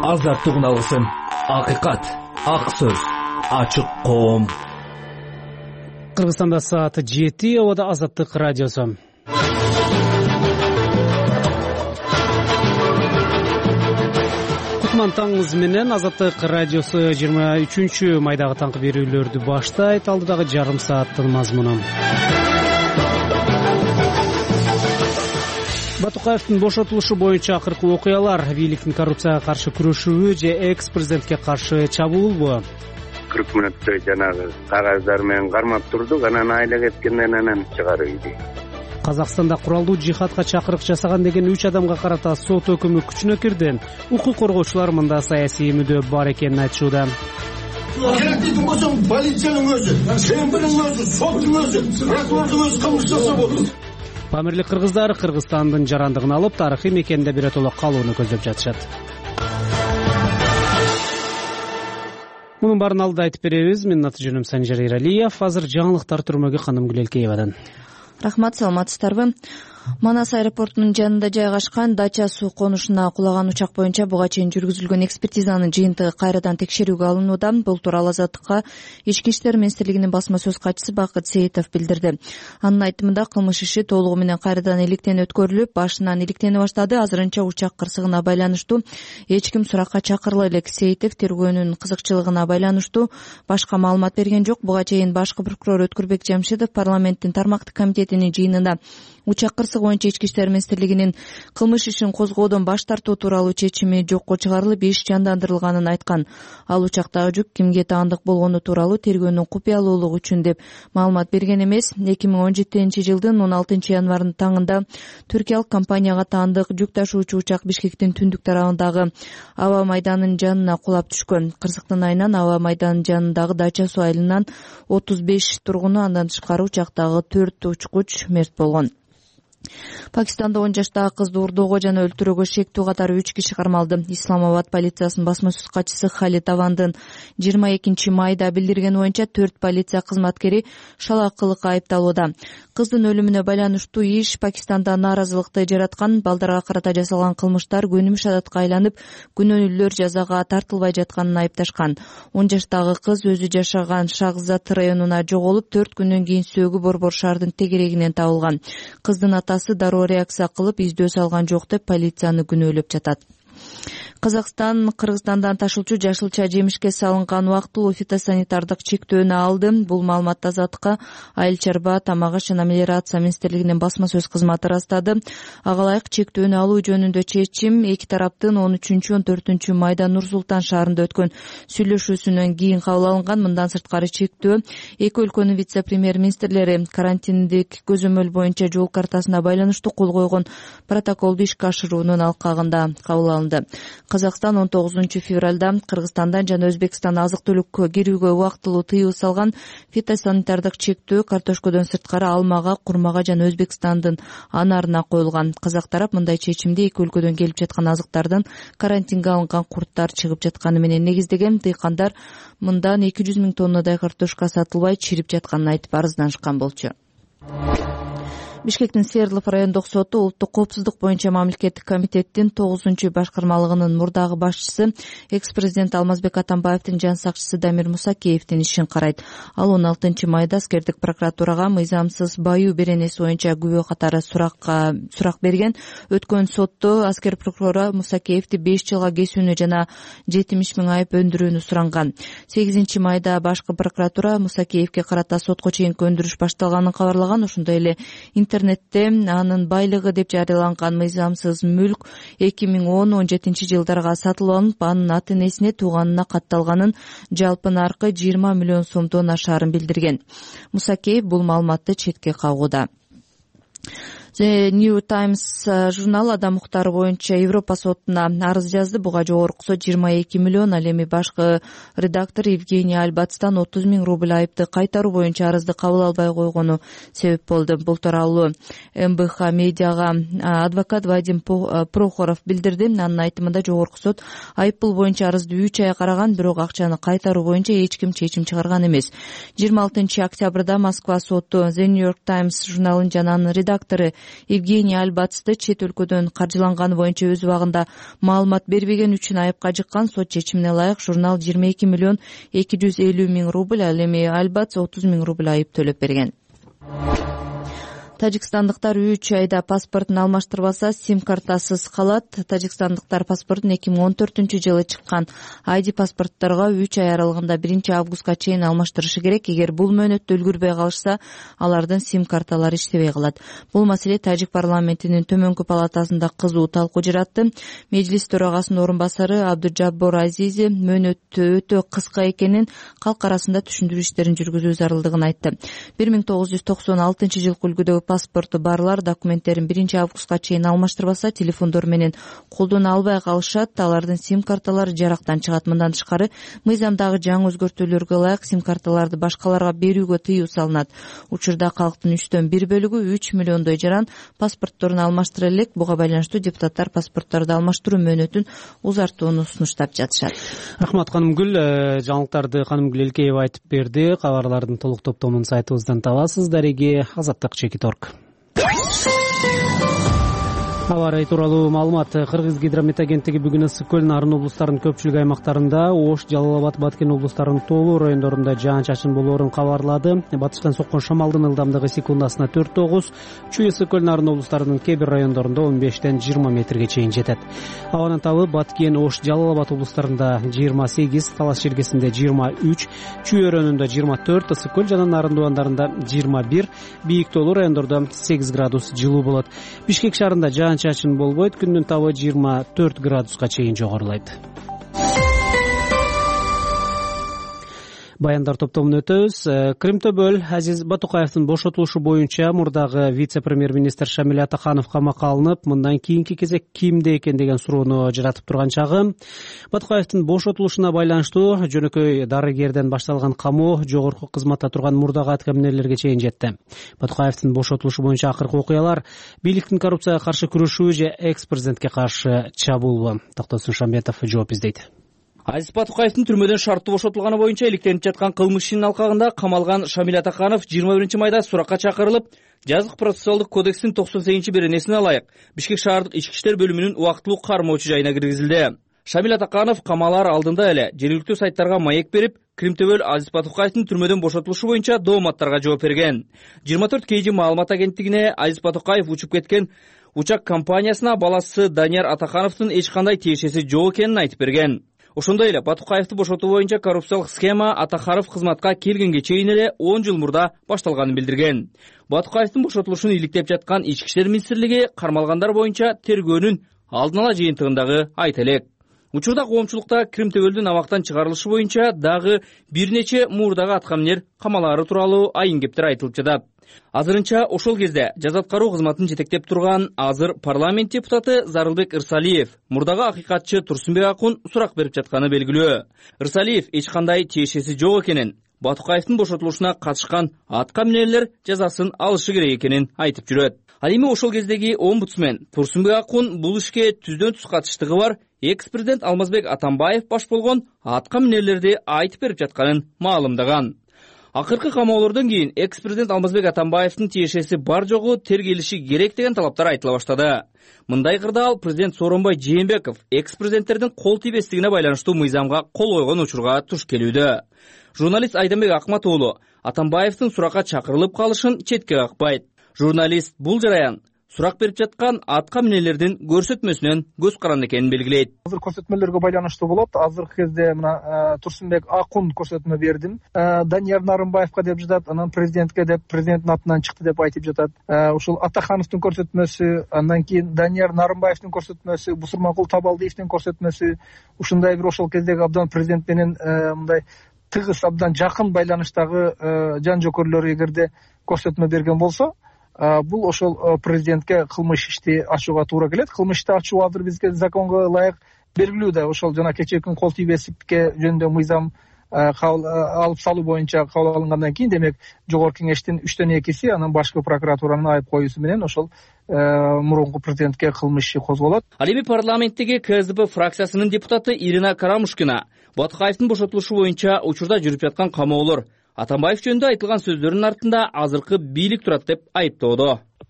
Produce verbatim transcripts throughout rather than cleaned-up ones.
азаттыгын алсын. Акыйкат, ак сөз, ачык коом. Кыргызстанда саат жети, абада Азаттык радиосу. Кутман таңыңыз менен. Азаттык радиосу жыйырма үчүнчү майдагы таңкы берүүлөрдү баштайт. Алдыдагы жарым сааттын мазмуну. Батукаевдин бошотулушу боюнча акыркы окуялар, бийликтин коррупцияга каршы күрөшүүбү же экс-президентке каршы чабуулбу? кырк мүнөттөй жанагы кагаздар менен кармап турдук, анан айла кеткенден анан чыгарып ийди. Казакстанда куралдуу жихадка чакырык жасаган деген үч адамга карата сот өкүмү күчүнө кирди. Укук коргоочулар мында саясий мүдө бар экенин айтышууда. Керек дейтин болсоң, полициянын өзү, ШМБнын өзү, соттун өзү, прокурордун өзү кылмыш жасап отур. Памирлик кыргыздар Кыргызстандын жарандыгын алып, тарыхый мекенде биротоло калууну көздөп жатышат. Мунун баарын алда айтып беребиз. Менин аты жөнүм Санжар Эралиев. Азыр жаңылыктар түрмөгү Ханым Гүлелкеевадан. Рахмат, саламатсыздарбы? Манас аэропортунун жанында жайгашкан Дача суу конушуна кулаган учак боюнча буга чейин жүргүзүлгөн экспертизанын жыйынтыгы кайрадан текшерүүгө алынууда. Бул тууралуу Азаттыкка Ички иштер министрлигинин басма сөз катчысы Бакыт Сейитов билдирди. Анын айтымында кылмыш иши толугу менен кайрадан иликтен өткөрүлүп, башынан иликтене баштады. Азырынча учак кырсыгына байланыштуу эч ким суракка чакырыла элек. Сейитов тергөөнүн кызыкчылыгына байланыштуу башка маалымат берген жок. Буга чейин башкы прокурор Өткүрбек Жамшитов парламенттин тармактык комитетинин жыйынында учак кырсыгы боюнча Ички иштер министрлигинин кылмыш ишин козгоодон баш тартуу тууралуу чечими жокко чыгарылып, иш жандандырылганын айткан. Ал учактагы жүк кимге таандык болгону тууралуу тергөөнүн купуялуулугу үчүн деп маалымат берген эмес. эки миң он жетинчи жылдын он алтынчы январынын таңында түркиялык компанияга таандык жүк ташуучу учак Бишкектин түндүк тарабындагы аба майданынын жанына кулап түшкөн. Кырсыктын айынан аба майданынын жанындагы Дача суу айылынан отуз беш тургуну, андан тышкары учактагы төрт учкуч мерт болгон. Пакистанда он жаштагы кызды урдоого жана өлтүрүүгө шектүү катары үч киши кармалды. Исламабад полициясынын басма сөз катчысы Халид Авандын жыйырма экинчи майда билдиргени боюнча төрт полиция кызматкери шалаакылыкка айыпталууда. Кыздын өлүмүнө байланыштуу иш Пакистанда нааразылыкты жараткан. Балдарга карата жасалган кылмыштар көнүмүш адатка айланып, күнөөлүүлөр жазага тартылбай жатканын айыпташкан. он жаштагы кыз өзү жашаган Шахзад районуна жоголуп, төрт күндөн кийин сөөгү Борбор шаардын тегерегинен табылган. Кыздын атасы дароо реакция кылып, издөө салган жок деп полицияны күнөөлөп жатат. Казакстан Кыргызстандан ташуучу жашылча жемишке салынган убактылуу фитосанитардык чектөөнү алды. Бул маалыматты Азаттыкка Айыл чарба, тамак аш жана мелиорация министрлигинин басма сөз кызматы ырастады. Ага ылайык чектөөнү алуу жөнүндө чечим эки тараптын он үчүнчү он төртүнчү майда Нур Султан шаарында өткөн сүйлөшүүсүнөн кийин кабыл алынган. Мындан сырткары чектөө эки өлкөнүн вице-премьер министрлери карантиндик көзөмөл боюнча жол картасына байланыштуу кол койгон протоколду ишке ашыруунун алкагында кабыл алынды. Казакстан он тогузунчу февралда Кыргызстандан жана Өзбекстан азык-түлүккө кирүүгө убактылуу тыюу салган. Фитосанитардык чектөө картошкодон сырткары алмага, курмага жана Өзбекстандын анарына коюлган. Казак тарап мындай чечимди эки өлкөдөн келип жаткан азыктардын карантинге алынган курттар чыгып жатканы менен негиздеген. Дыйкандар мындан эки жүз миң тоннадай картошка сатылбай чирип жатканын айтып арызданышкан болчу. Бишкектин Свердлов райондук соту улуттук коопсуздук боюнча мамлекеттик комитеттин тогузунчу башкармалыгынын мурдагы башчысы экс-президент Алмазбек Атамбаевдин жан сакчысы Дамир Мусакеевдин ишин карайт. Ал он алтынчы майда аскердик прокуратурага мыйзамсыз баюу беренеси боюнча күбө катары суракка сурак берген. Өткөн сотто аскер прокурору Мусакеевди беш жылга кесүүнү жана жетимиш миң айып өндүрүүнү суранган. сегизинчи майда башкы прокуратура Мусакеевге карата сотко чейинки өндүрүш башталганын кабарлаган. Ошондой эле интернетте анын байлыгы деп жарыяланган мыйзамсыз мүлк эки миң он он жетинчи жылдарга сатылып алынып, анын аты энесине, тууганына катталганын, жалпы наркы жыйырма миллион сомдон ашаарын билдирген. Мусакеев бул маалыматты четке кагууда. The New Times журнал адам укуктары боюнча Европа сотуна арыз жазды. Буга жогорку сот жыйырма эки миллион, ал эми башкы редактор Евгений Альбацтан отуз миң рубль айыпты кайтаруу боюнча арызды кабыл албай койгону себеп болду. Бул тууралуу эм бэ ха медиага адвокат Вадим Прохоров билдирди. Анын айтымында жогорку сот айыппул боюнча арызды үч ай караган, бирок акчаны кайтаруу боюнча эч ким чечим чыгарган эмес. жыйырма алтынчы октябрда Москва соту The New York Times журналын жана анын редактору Евгений Альбацты чет өлкөдөн каржыланганы боюнча өз убагында маалымат бербеген үчүн айыпка жыккан. Сот чечимине ылайык журнал жыйырма эки миллион эки жүз элүү миң рубль, ал эми Альбац отуз миң рубль айып төлөп берген. Тажикстандыктар үч айда паспортун алмаштырбаса сим картасыз калат. Тажикстандыктар паспортун эки миң он төртүнчү жылы чыккан ай ди паспортторго үч ай аралыгында биринчи августка чейин алмаштырышы керек. Эгер бул мөөнөттө үлгүрбөй калышса, алардын сим карталары иштебей калат. Бул маселе Тажик парламентинин төмөнкү палатасында кызуу талкуу жаратты. Мejlis төрагасынын орун басары Абдужаббор Азизи мөөнөттө өтө кыска экенин, калк арасында түшүндүрүү иштерин жүргүзүү зарылдыгын айтты. бир миң тогуз жүз токсон алтынчы жылкы үлгүдөгү паспорту барлар документтерин биринчи августка чейин алмаштырбаса, телефондор менен колдоно албай калышат. Алардын сим карталары жарактан чыгат. Мындан тышкары, мыйзамдагы жаңы өзгөртүүлөргө ылайык сим карталарды башкаларга берүүгө тыюу салынат. Учурда калктын үчтөн бир бөлүгү үч миллиондой жаран паспортторун алмаштыра элек. Буга байланыштуу депутаттар паспортторду алмаштыруу мөөнөтүн узартууну сунуштап жатышат. Рахмат Канымгүл. Жаңылыктарды Канымгүл Элкеева айтып берди. Кабарлардын толук топтомун сайтыбыздан табасыз. Дареги азаттык чеки торг. Аба ырайы тууралуу маалымат. Кыргыз гидромет агенттиги бүгүн ысык көл, Нарын облустарынын көпчүлүк аймактарында, Ош, Жалал Абад, Баткен облустарынын тоолуу райондорунда жаан-чачын болоорун кабарлады. Батыштан соккон шамалдын ылдамдыгы секундасына төрт тогуз, Чүй, ысык көл, Нарын облустарынын кээ бир райондорунда он бештен жыйырма метрге чейин жетет. Абанын табы Баткен, Ош, Жалал Абад облустарында жыйырма сегиз, Талас Шергесинде жыйырма үч, Чүй өрөөнүндө жыйырма төрт, ысык көл жана Нарын дубандарында жыйырма бир, бийик тоолуу райондордо сегиз градус жылуу болот. Бишкек шаарында жаан-чачын болбойт, күндүн табы жыйырма төрт градуска чейин жогорулайт. Баяндар топтомуна өтөбүз. Кримтөбөл Азиз Батукаевдин бошотулушу боюнча мурдагы вице-премьер-министр Шамиль Атаканов камакка алынып, мындан кийинки кезек кимде экен деген суроону жаратып турган чагы. Батукаевдин бошотулушуна байланыштуу жөнөкөй дарыгерден башталган камоо жогорку кызматта турган мурдагы аткаминерлерге чейин жетти. Батукаевдин бошотулушу боюнча акыркы окуялар бийликтин коррупцияга каршы күрөшүү же экс-президентке каршы чабуулу. Токтосун Шамбетов жооп издейт. Азиз Батукаевдин түрмөдөн шарттуу бошотулганы боюнча иликтенип жаткан кылмыш ишинин алкагында камалган Шамиль Атаканов жыйырма биринчи майда суракка чакырылып, жазык процессуалдык кодекстин токсон сегизинчи беренесине ылайык Бишкек шаардык ички иштер бөлүмүнүн убактылуу кармоочу жайына киргизилди. Шамиль Атаканов камалар алдында эле жергиликтүү сайттарга маек берип, Кримтөбөл Азиз Батукаевдин түрмөдөн бошотулушу боюнча дооматтарга жооп берген. жыйырма төрт кей жи маалымат агенттигине Азиз Батукаев учуп кеткен учак компаниясына баласы Данияр Атакановдун эч кандай тиешеси жок экенин айтып берген. Ошондой эле Батукаевди бошотуу боюнча коррупциялык схема Атакаров кызматка келгенге чейин эле он жыл мурда башталганын билдирген. Батукаевдин бошотулушун иликтеп жаткан Ички иштер министрлиги кармалгандар боюнча тергөөнүн алдын ала жыйынтыгындагы айта элек. Учурда коомчулукта Кримтөбөлдүн абактан чыгарылышы боюнча дагы бир нече мурдагы аткаминер камалары тууралуу айын кептер айтылып жатат. Азырынча ошол кезде жаза аткаруу кызматын жетектеп турган азыр парламент депутаты Зарылбек Ырсалиев мурдагы акыйкатчы Турсунбек Акун сурак берип жатканы белгилүү. Ырсалиев эч кандай тиешеси жок экенин, Батукаевдин бошотулушуна катышкан аткаминерлер жазасын алышы керек экенин айтып жүрөт. Ал эми ошол кездеги омбудсмен Турсунбек Акун бул ишке түздөн түз катыштыгы бар экс-президент Алмазбек Атамбаев баш болгон аткаминерлерди айтып берип жатканын маалымдаган. Акыркы камоолордон кийин экс-президент Алмазбек Атамбаевдин тиешеси бар жогу тергелиши керек деген талаптар айтыла баштады. Мындай кырдаал президент Сооронбай Жээнбеков экс-президенттердин кол тийбестигине байланыштуу мыйзамга кол койгон учурга туш келүүдө. Журналист Айданбек Акмат уулу Атамбаевдин суракка чакырылып калышын четке какпайт. Журналист бул жараян сурак берип жаткан аткаминерлердин көрсөтмөсүнөн көз каранды экенин белгилейт. Азыр көрсөтмөлөргө байланыштуу болот. Азыркы кезде мына Турсунбек Акун көрсөтмө бердим. Данияр Нарымбаевка деп жатат, анан президентке деп, президенттин атынан чыкты деп айтып жатат. Ушул Атахановдун көрсөтмөсү, андан кийин Данияр Нарымбаевдин көрсөтмөсү, Бусурманкул Табалдиевдин көрсөтмөсү, ушундай бир ошол кездеги абдан президент менен мындай тыгыз, абдан жакын байланыштагы жан жокөрлөр эгерде көрсөтмө берген болсо, бул ошол президентке кылмыш ишти ачууга туура келет. Кылмыш ишти ачуу азыр бизге законго ылайык белгилүү да. Ошол жана кечээ күн кол тийбестикке жөнүндө мыйзам алып салуу боюнча кабыл алынгандан кийин, демек жогорку кеңештин үчтөн экиси, анан башкы прокуратуранын айып коюусу менен ошол мурунку президентке кылмыш иши козголот. Ал эми парламенттеги КСДП фракциясынын депутаты Ирина Карамушкина Батукаевдин бошотулушу боюнча учурда жүрүп жаткан камоолор Атамбаев жөнүндө айтылган сөздөрдүн артында азыркы бийлик турат деп айыптоодо.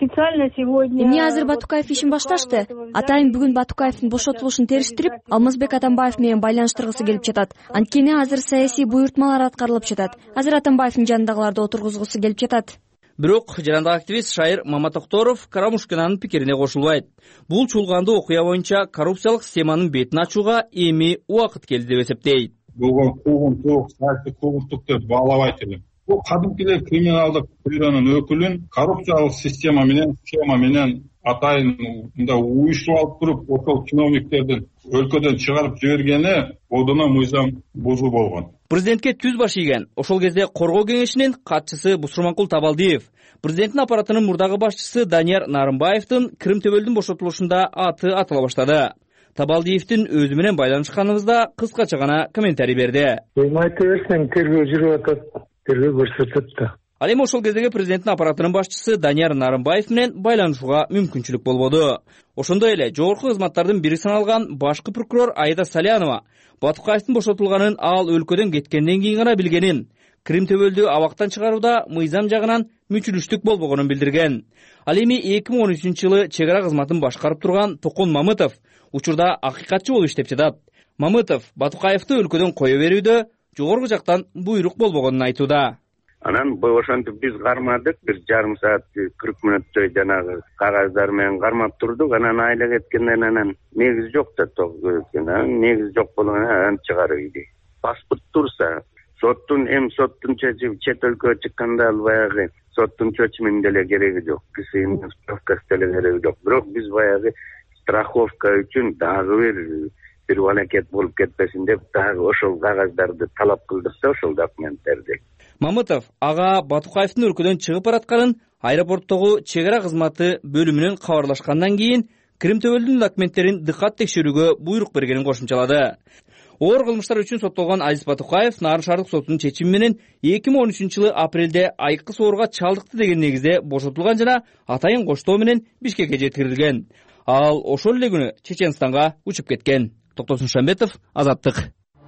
специально сегодня эмне азыр Батукаев ишин башташты? Атайын бүгүн Батукаевдин бошотулушун териштирип, Алмазбек Атамбаев менен байланыштыргысы келип жатат. Анткени азыр саясий буйртмалар аткарылып жатат. Азыр Атамбаевдин жанындагыларды отургузгусу келип жатат. Бирок жарандык активист Шайыр Маматокторов Карамушкинанын пикирине кошулбайт. Бул чуулгандуу окуя боюнча коррупциялык системанын бетин ачууга эми убакыт келди деп эсептейт. Болгон куугунтук, саясий куугунтук деп баалабайт элем. Бул кадимкилер криминалдык бюронун өкүлүн коррупциялык система менен, схема менен атайын мындай уюштуруп алып туруп, ошол чиновниктердин өлкөдөн чыгарып жибергени одуна мыйзам бузуу болгон. Президентке түз баш ийген ошол кезде коргоо кеңешинин катчысы Бусурманкул Табалдиев, президенттин аппаратынын мурдагы башчысы Данияр Нарымбаевдин Крым төбөлдүн бошотулушунда аты атыла баштады. Табалдиевдин өзү менен байланышканыбызда кыскача гана комментарий берди. Айта берсең, тергөө жүрүп атат, тергөө көрсөтөт да. Ал эми ошол кездеги президенттин аппаратынын башчысы Данияр Нарымбаев менен байланышууга мүмкүнчүлүк болбоду. Ошондой эле жогорку кызматтардын бири саналган башкы прокурор Айда Салянова Батукаевдин бошотулганын ал өлкөдөн кеткенден кийин гана билгенин, Крым төбөлдү абактан чыгарууда мыйзам жагынан мүчүлүштүк болбогонун билдирген. Ал эми эки миң он үчүнчү жылы чек ара кызматын башкарып турган Токон Мамытов учурда акыйкатчы болуп иштеп жатат. Мамытов Батукаевди өлкөдөн кое берүүдө жогорку жактан буйрук болбогонун айтууда. Анан ошентип биз кармадык, бир жарым саат кырк мүнөттөй жанагы кагаздар менен кармап турдук. Анан айла кеткенден анан негиз жок да токкен. Негиз жок болгондон анан чыгарып ийди. Паспорт турса, соттун эм соттун чечими чет өлкөгө чыкканда ал баягы соттун чечиминин деле кереги жок. Кисинин справкасы деле кереги жок. Бирок биз баягы страховка үчүн дагы бир бир балакет болуп кетпесин деп дагы ошол кагаздарды талап кылдык да ошол документтерди. Мамытов ага Батукаевдин өлкөдөн чыгып баратканын аэропорттогу чек ара кызматы бөлүмүнөн кабарлашкандан кийин Крым төбөлдүн документтерин дыкат текшерүүгө буйрук бергенин кошумчалады. Оор кылмыштар үчүн соттолгон Азиз Батукаев Нарын шаардык сотунун чечими менен эки миң он үчүнчү жылы апрелде айкы соорго чалдыкты деген негизде бошотулган жана атайын коштоо менен Бишкекке жеткирилген. Ал ошол эле күнү Чеченстанга учуп кеткен. Токтосун Шамбетов, Азаттык.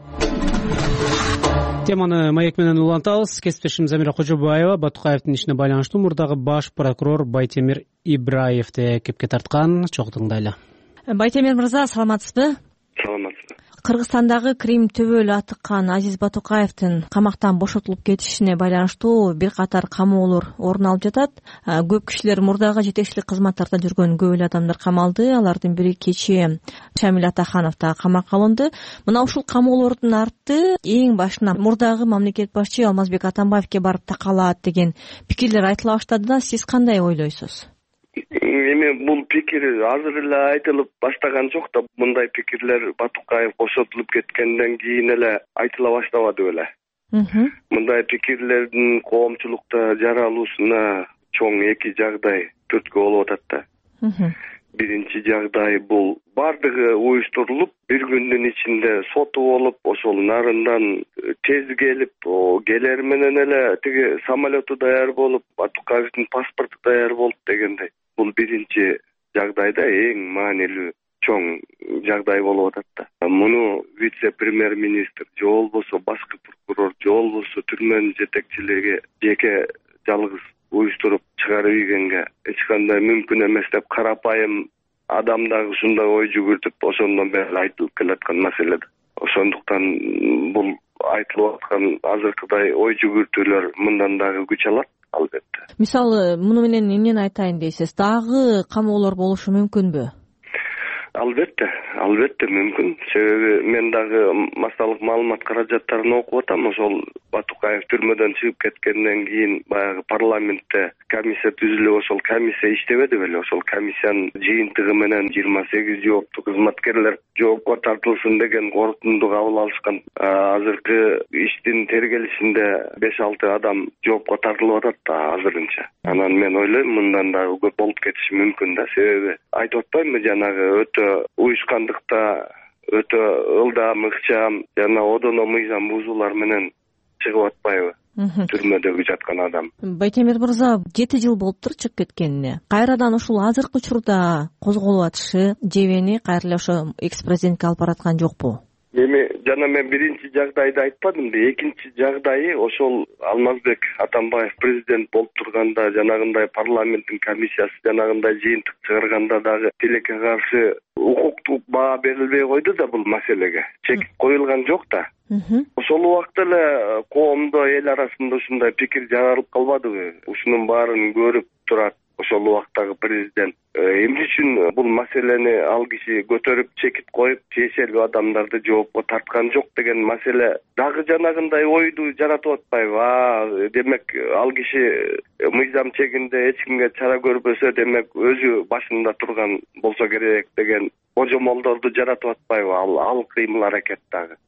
Теманы маек менен улантабыз. Кесиптешим Замира Кожобаева Батукаевдин ишине байланыштуу мурдагы баш прокурор Байтемир Ибраевди кепке тарткан. Чогуу тыңдайлы. Байтемир мырза, саламатсызбы? Саламатсызбы. Кыргызстандагы Крым төбөлү атыккан Азиз Батукаевдин камактан бошотулуп кетишине байланыштуу бир катар камоолор орун алып жатат. Көп кишилер мурдагы жетекчилик кызматтарда жүргөн көп эле адамдар камалды. Алардын бири кечээ Шамил Атаханов да камакка алынды. Мына ушул камоолордун арты эң башынан мурдагы мамлекет башчы Алмазбек Атамбаевге барып такалат деген пикирлер айтыла баштады да, сиз кандай ойлойсуз? Эми бул пикир азыр эле айтылып баштаган жок да, мындай пикирлер Батукаев бошотулуп кеткенден кийин эле айтыла баштабады беле. Мындай пикирлердин коомчулукта жаралуусуна чоң эки жагдай түрткү болуп атат да. Биринчи жагдай бул бардыгы уюштурулуп, бир күндүн ичинде соту болуп, ошол нарындан тез келип, келер менен эле тиги самолету даяр болуп, Батукаевдин паспорту даяр болуп дегендей. Бул биринчи жагдайда эң маанилүү чоң жагдай болуп атат да. Муну вице-премьер-министр же болбосо башкы прокурор же болбосо түрмөнүн жетекчилиги жеке жалгыз уюштуруп чыгарып ийгенге эч кандай мүмкүн эмес деп карапайым адам дагы ушундай ой жүгүртүп, ошондон бери айтылып келаткан маселе. Ошондуктан бул айтылып аткан азыркыдай ой жүгүртүүлөр мындан дагы күч алат, албетте. Мисалы, муну менен эмнени айтайын дейсиз? Дагы камоолор болушу мүмкүнбү? Албетте, албетте мүмкүн. Себеби мен дагы массалык маалымат каражаттарын окуп атам. Ошол Батукаев түрмөдөн чыгып кеткенден кийин баягы парламентте комиссия түзүлүп, ошол комиссия иштебеди беле. Ошол комиссиянын жыйынтыгы менен жыйырма сегиз жооптуу кызматкерлер жоопко тартылсын деген корутунду кабыл алышкан. Азыркы иштин тергелишинде беш алты адам жоопко тартылып атат да азырынча. Анан мен ойлойм, мындан дагы көп болуп кетиши мүмкүн да. Себеби айтып атпаймынбы, жанагы өтө уюшкандыкта, өтө ылдам, ыкчам жана одоно мыйзам бузуулар менен чыгып атпайбы түрмөдөгү жаткан адам. Байтемир мырза, жети жыл болуптур чыгып кеткенине. Кайрадан ушул азыркы учурда козголуп атышы жебени кайра эле ошо экс-президентке алып бараткан жокпу? эми жана мен биринчи жагдайды айтпадымбы, экинчи жагдайы ошол Алмазбек Атамбаев президент болуп турганда жанагындай парламенттин комиссиясы жанагындай жыйынтык чыгарганда дагы тилекке каршы укуктук баа берилбей койду да бул маселеге. Чек коюлган жок да. Ошол убакта эле коомдо, эл арасында ушундай пикир жаралып калбадыбы? Ушунун баарын көрүп турат ошол убактагы президент эмне үчүн бул маселени ал киши көтөрүп чекит коюп, тиешелүү адамдарды жоопко тарткан жок деген маселе дагы жанагындай ойду жаратып атпайбы? А демек ал киши мыйзам чегинде эч кимге чара көрбөсө, демек өзү башында турган болсо керек деген божомолдорду жаратып атпайбы ал ал кыймыл аракет дагы?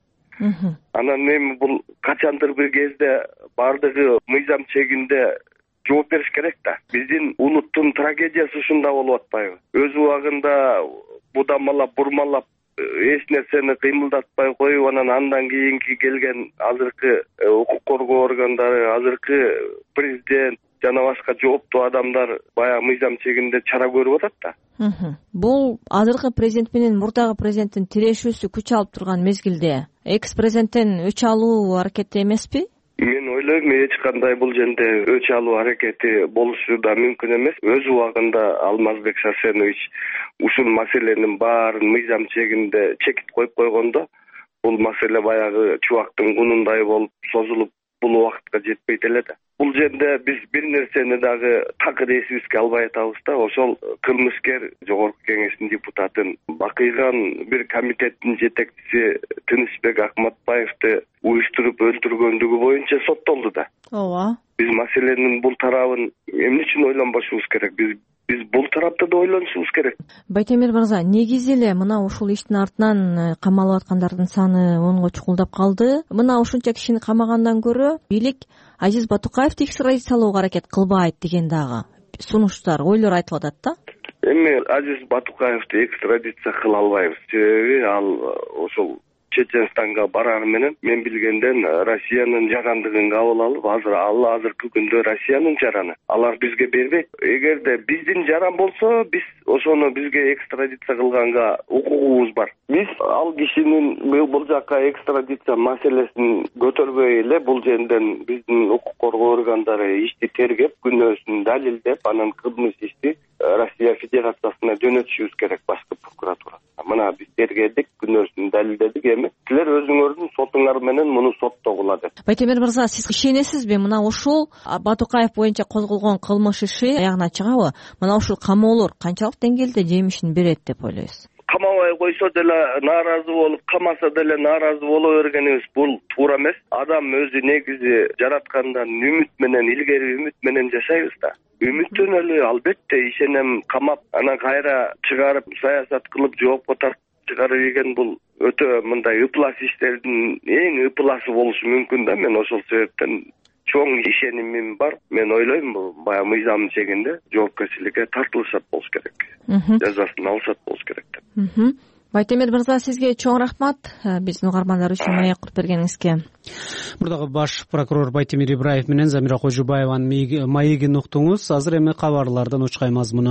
Анан эми бул качандыр бир кезде баардыгы мыйзам чегинде жооп бериш керек да. Биздин улуттун трагедиясы ушунда болуп атпайбы? Өз убагында будамалап, бурмалап, эч нерсени кыймылдатпай коюп, анан андан кийинки келген азыркы укук коргоо органдары, азыркы президент жана башка жооптуу адамдар баягы мыйзам чегинде чара көрүп атат да. Бул азыркы президент менен мурдагы президенттин тирешүүсү күч алып турган мезгилде экс президенттен өч алуу аракети эмеспи? Мен ойлойм, эч кандай бул жерде өч алуу аракети болушу да мүмкүн эмес. Өз убагында Алмазбек Сарсенович ушул маселенин баарын мыйзам чегинде чекит коюп койгондо, бул маселе баягы чубактын кунундай болуп созулуп бул убакытка жетпейт эле да. Бул жерде биз бир нерсени дагы такыр эсибизге албай атабыз да, ошол кылмышкер Жогорку Кеңештин депутатын Бакыйган бир комитеттин жетекчиси Тынычбек Акматбаевди уюштуруп өлтүргөндүгү боюнча соттолду да. Ооба. Биз маселенин бул тарабын эмне үчүн ойлонбошубуз керек? Биз Биз бул тарапта да ойлонушубуз керек. Байтемир мырза, негизи эле мына ушул иштин артынан камалып аткандардын саны онго чукулдап калды. Мына ушунча кишини камагандан көрө бийлик Азиз Батукаевди экстрадициялоого аракет кылбайт деген дагы сунуштар, ойлор айтылып атат да. Эми Азиз Батукаевди экстрадиция кыла албайбыз. Себеби ал ошол Чеченстанга барары менен мен билгенден Россиянын жарандыгын кабыл алып, азыр ал азыркы күндө Россиянын жараны. Алар бизге бербейт. Эгерде биздин жаран болсо, биз ошону бизге экстрадиция кылганга укугубуз бар. Биз ал кишинин бул жака экстрадиция маселесин көтөрбөй эле бул жерден биздин укук коргоо органдары ишти тергеп, күнөөсүн далилдеп, анан кылмыш ишти Россия Федерациясына жөнөтүшүбүз керек, башкы прокуратура. Мына биз тергедик, күнөөсүн далилдедик, эми силер өзүңөрдүн сотуңар менен муну соттогула деп. Байтемир мырза, сиз ишенесизби мына ушул Батукаев боюнча козголгон кылмыш иши аягына чыгабы? Мына ушул камоолор канчалык деңгээлде жемишин берет деп ойлойсуз? Камабай койсо деле нааразы болуп, камаса деле нааразы боло бергенибиз бул туура эмес. Адам өзү негизи жараткандан үмүт менен, илгери үмүт менен жашайбыз да. Үмүттөнөлү, албетте ишенем, камап, анан кайра чыгарып, саясат кылып, жоопко тартып чыгарып ийген бул өтө мындай ыплас иштердин эң ыпласы болушу мүмкүн да. Мен ошол себептен чоң ишенимим бар. Мен ойлойм, бул баягы мыйзамдын чегинде жоопкерчиликке тартылышат болуш керек. Жазасын алышат болуш керек деп. Байтемир мырза, сизге чоң рахмат биздин угармандар үчүн маек куруп бергениңизге. Мурдагы баш прокурор Байтемир Ибраев менен Замира Кожубаеванын маегин уктуңуз. Азыр эми кабарлардан учкай мазмуну.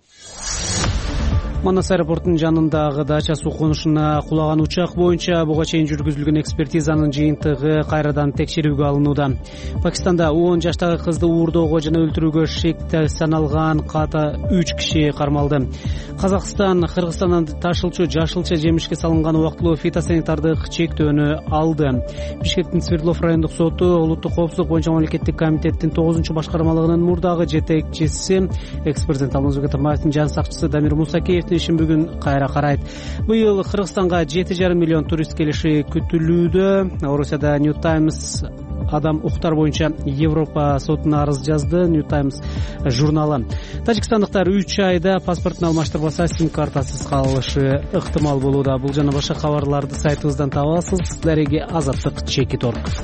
Манас аэропортунун жанындагы дача суу конушуна кулаган учак боюнча буга чейин жүргүзүлгөн экспертизанын жыйынтыгы кайрадан текшерүүгө алынууда. Пакистанда он жаштагы кызды уурдоого жана өлтүрүүгө шекте саналган ката үч киши кармалды. Казакстан Кыргызстандан ташылчу жашылча жемишке салынган убактылуу фитосанитардык чектөөнү алды. Бишкектин Свердлов райондук соту улуттук коопсуздук боюнча мамлекеттик комитеттин тогузунчу башкармалыгынын мурдагы жетекчиси экс-президент Алмазбек Атамбаевдин жан сакчысы Дамир Мусакеевдин ишин бүгүн кайра карайт. Быйыл Кыргызстанга жети жарым миллион турист келиши күтүлүүдө. Орусияда New Times адам уктар боюнча Европа сотуна арыз жазды. New Times журналы. Тажикстандыктар үч айда паспортун алмаштырбаса сим картасыз калышы ыктымал болууда. Бул жана башка кабарларды сайтыбыздан табасыз. Дареги азаттык чекит точка орг.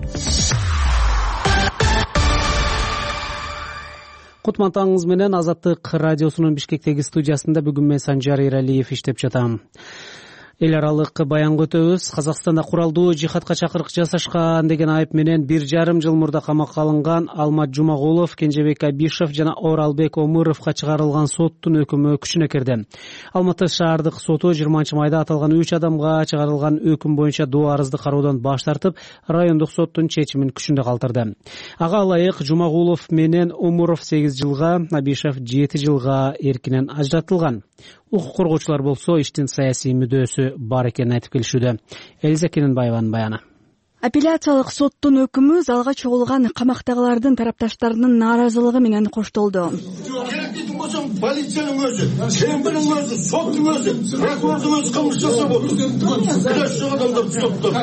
Кутмантаңыз менен Азаттык радиосунун Бишкектеги студиясында бүгүн мен Санжар Эралиев иштеп жатам. Эл аралык баянга өтөбүз. Казакстанда куралдуу жихадка чакырык жасашкан деген айып менен бир жарым жыл мурда камакка алынган Алмат Жумагулов, Кенжебек Абишев жана Оралбек Омыровго чыгарылган соттун өкүмү күчүнө кирди. Алматы шаардык соту жыйырманчы майда аталган үч адамга чыгарылган өкүм боюнча доо арызды кароодан баш тартып, райондук соттун чечимин күчүндө калтырды. Ага ылайык Жумагулов менен Омуров сегиз жылга, Абишев жети жылга эркинен ажыратылган. Укук коргоочулар болсо иштин саясий мүдөөсү бар экенин айтып келишүүдө. Элиза Кененбаеванын баяны. Апелляциялык соттун өкүмү залга чогулган камактагылардын тарапташтарынын нааразылыгы менен коштолду. Керек дейтин болсоң, полициянын өзү, чембирдин өзү, соттун өзү, прокурордун өзү кылмыш жасап отур. Күрөш жок адамдар соттор.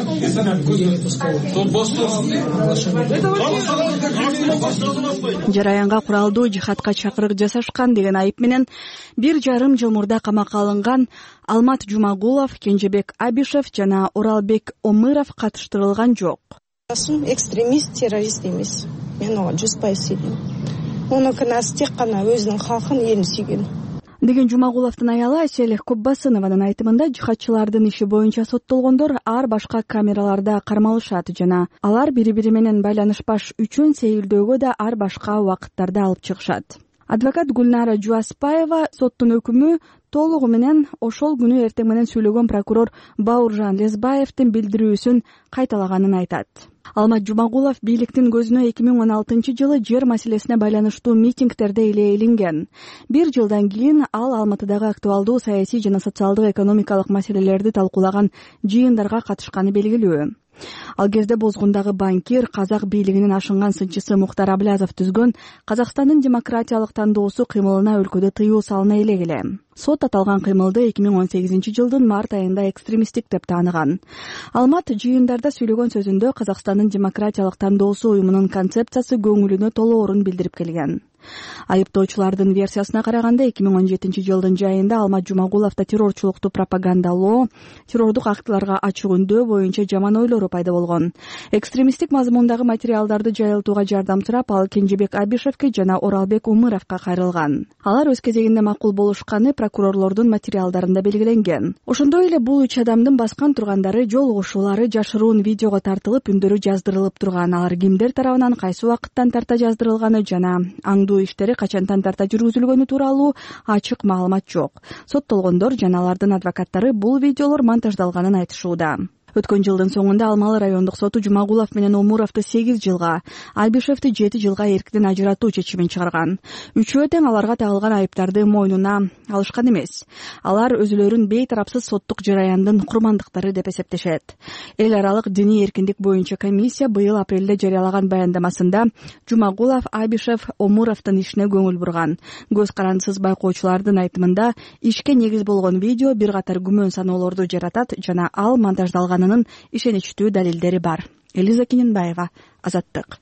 Жараянга куралдуу жихадка чакырык жасашкан деген айып менен бир жарым жыл мурда камакка алынган Алмат Жумагулов, Кенжебек Абишев жана Оралбек Омыров катыштырылган жок. Экстремист, террорист эмес. Мен ага жүз пайыз сенем. Мунун кынасы тек гана өзүнүн халкын, элин сүйгөн деген Жумагуловдун аялы Асель Коббасынованын айтымында жихадчылардын иши боюнча соттолгондор ар башка камераларда кармалышат жана алар бири-бири менен байланышпаш үчүн сейилдөөгө да ар башка убакыттарда алып чыгышат. Адвокат Гүлнара Жуаспаева соттун өкүмү толугу менен ошол күнү эртең менен сүйлөгөн прокурор Бауыржан Лесбаевдин билдирүүсүн кайталаганын айтат. Алмат Жумагулов бийликтин көзүнө эки миң он алтынчы жылы жер маселесине байланыштуу митингдерде эле илинген. Бир жылдан кийин ал Алматыдагы актуалдуу саясий жана социалдык экономикалык маселелерди талкуулаган жыйындарга катышканы белгилүү. Ал кезде Бозгундагы банкир, казак бийлигинин ашынган сынчысы Мухтар Аблязов түзгөн Казакстандын демократиялык тандоосу кыймылына өлкөдө тыюу салына элегиле. Сот аталган кыймылды эки миң он сегизинчи жылдын март айында экстремисттик деп тааныган. Алмат жыйындарда сүйлөгөн сөзүндө Казакстандын демократиялык тандоосу уюмунун концепциясы көңүлүнө толоорун билдирип келген. Айыптоочулардын версиясына караганда эки миң он жетинчи жылдын жайында Алмат Жумагуловдо террорчулукту пропагандалоо, террордук актыларга ачык үндөө боюнча жаман ойлору пайда болгон. Экстремисттик мазмундагы материалдарды жайылтууга жардам сурап, ал Кенжебек Абишевке жана Оралбек Омыровго кайрылган. Алар өз кезегинде макул болушканы прокурорлордун материалдарында белгиленген. Ошондой эле бул үч адамдын баскан тургандары, жолугушуулары жашыруун видеого тартылып, үндөрү жаздырылып турган. Алар кимдер тарабынан кайсы убакыттан тарта жаздырылганы жана аңдуу иштери качантан тарта жүргүзүлгөнү тууралуу ачык маалымат жок. Соттолгондор жана алардын адвокаттары бул видеолор монтаждалганын айтышууда. Өткөн жылдын соңунда Алмалы райондук соту Жумагулов менен Омуровду сегиз жылга, Абишевди жети жылга эркинен ажыратуу чечимин чыгарган. Үчөө тең аларга тагылган айыптарды мойнуна алышкан эмес. Алар өзүлөрүн бейтарапсыз соттук жараяндын курмандыктары деп эсептешет. Эл аралык диний эркиндик боюнча комиссия быйыл апрелде жарыялаган баяндамасында Жумагулов, Абишев, Омуровдун ишине көңүл бурган. Көз карандысыз байкоочулардын айтымында ишке негиз болгон видео бир катар күмөн саноолорду жаратат жана ал монтаждалган ишеничтүү далилдери бар. Элиза Кененбаева, Азаттык.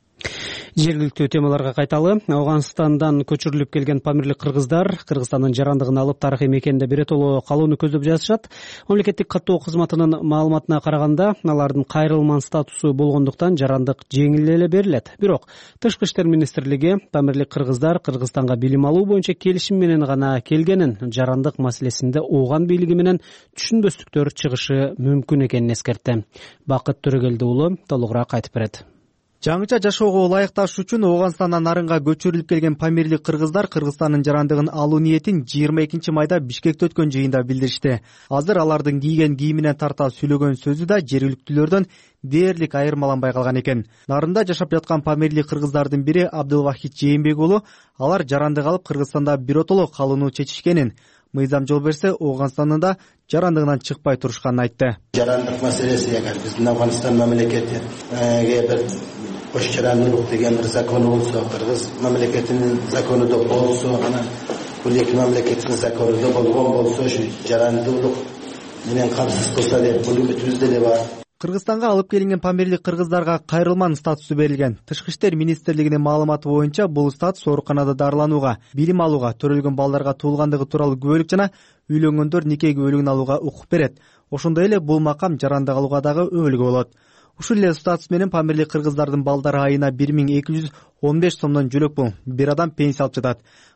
Жергиликтүү темаларга кайталы. Ауганстандан көчүрүлүп келген памирлик кыргыздар Кыргызстандын жарандыгын алып тарыхый мекенде биротоло калууну көздөп жатышат. Мамлекеттик каттоо кызматынын маалыматына караганда, алардын кайрылман статусу болгондуктан жарандык жеңил эле берилет. Бирок Тышкы иштер министрлиги памирлик кыргыздар Кыргызстанга билим алуу боюнча келишим менен гана келгенин, жарандык маселесинде ооган бийлиги менен түшүнбөстүктөр чыгышы мүмкүн экенин эскертти. Бакыт Төрөгелди уулу толугураак айтып берет. Жаңыча жашоого ылайыкташ үчүн Ооганстандан нарынга көчүрүлүп келген памирлик кыргыздар Кыргызстандын жарандыгын алуу ниетин жыйырма экинчи майда Бишкекте өткөн жыйында билдиришти. Азыр алардын кийген кийиминен тарта сүйлөгөн сөзү да жергиликтүүлөрдөн дээрлик айырмаланбай калган экен. Нарында жашап жаткан памирлик кыргыздардын бири Абдылвахит Жээнбек уулу алар жарандык алып Кыргызстанда биротоло калууну чечишкенин, мыйзам жол берсе Ооганстандын да жарандыгынан чыкпай турушканын айтты. Жарандык маселеси эгер биздин Афганистан мамлекетиге бир Кош жарандуулук деген бир закону болсо, Кыргыз мамлекетинин закону да болсо, анан бул эки мамлекеттин закону да болгон болсо, ушу жарандуулук менен камсыз кылса деп бул үмүтүбүз деле бар. Кыргызстанга алып келинген памирлик кыргыздарга кайрылман статусу берилген. Тышкы иштер министрлигинин маалыматы боюнча бул статус ооруканада дарыланууга, билим алууга, төрөлгөн балдарга туулгандыгы тууралуу күбөлүк жана үйлөнгөндөр нике күбөлүгүн алууга укук берет. Ошондой эле бул макам жарандык алууга дагы өбөлгө болот. Ушул эле статус менен памирлик кыргыздардын балдары айына бир миң эки жүз он беш сомдон жөлөк бул. Бир адам пенсия алып жатат.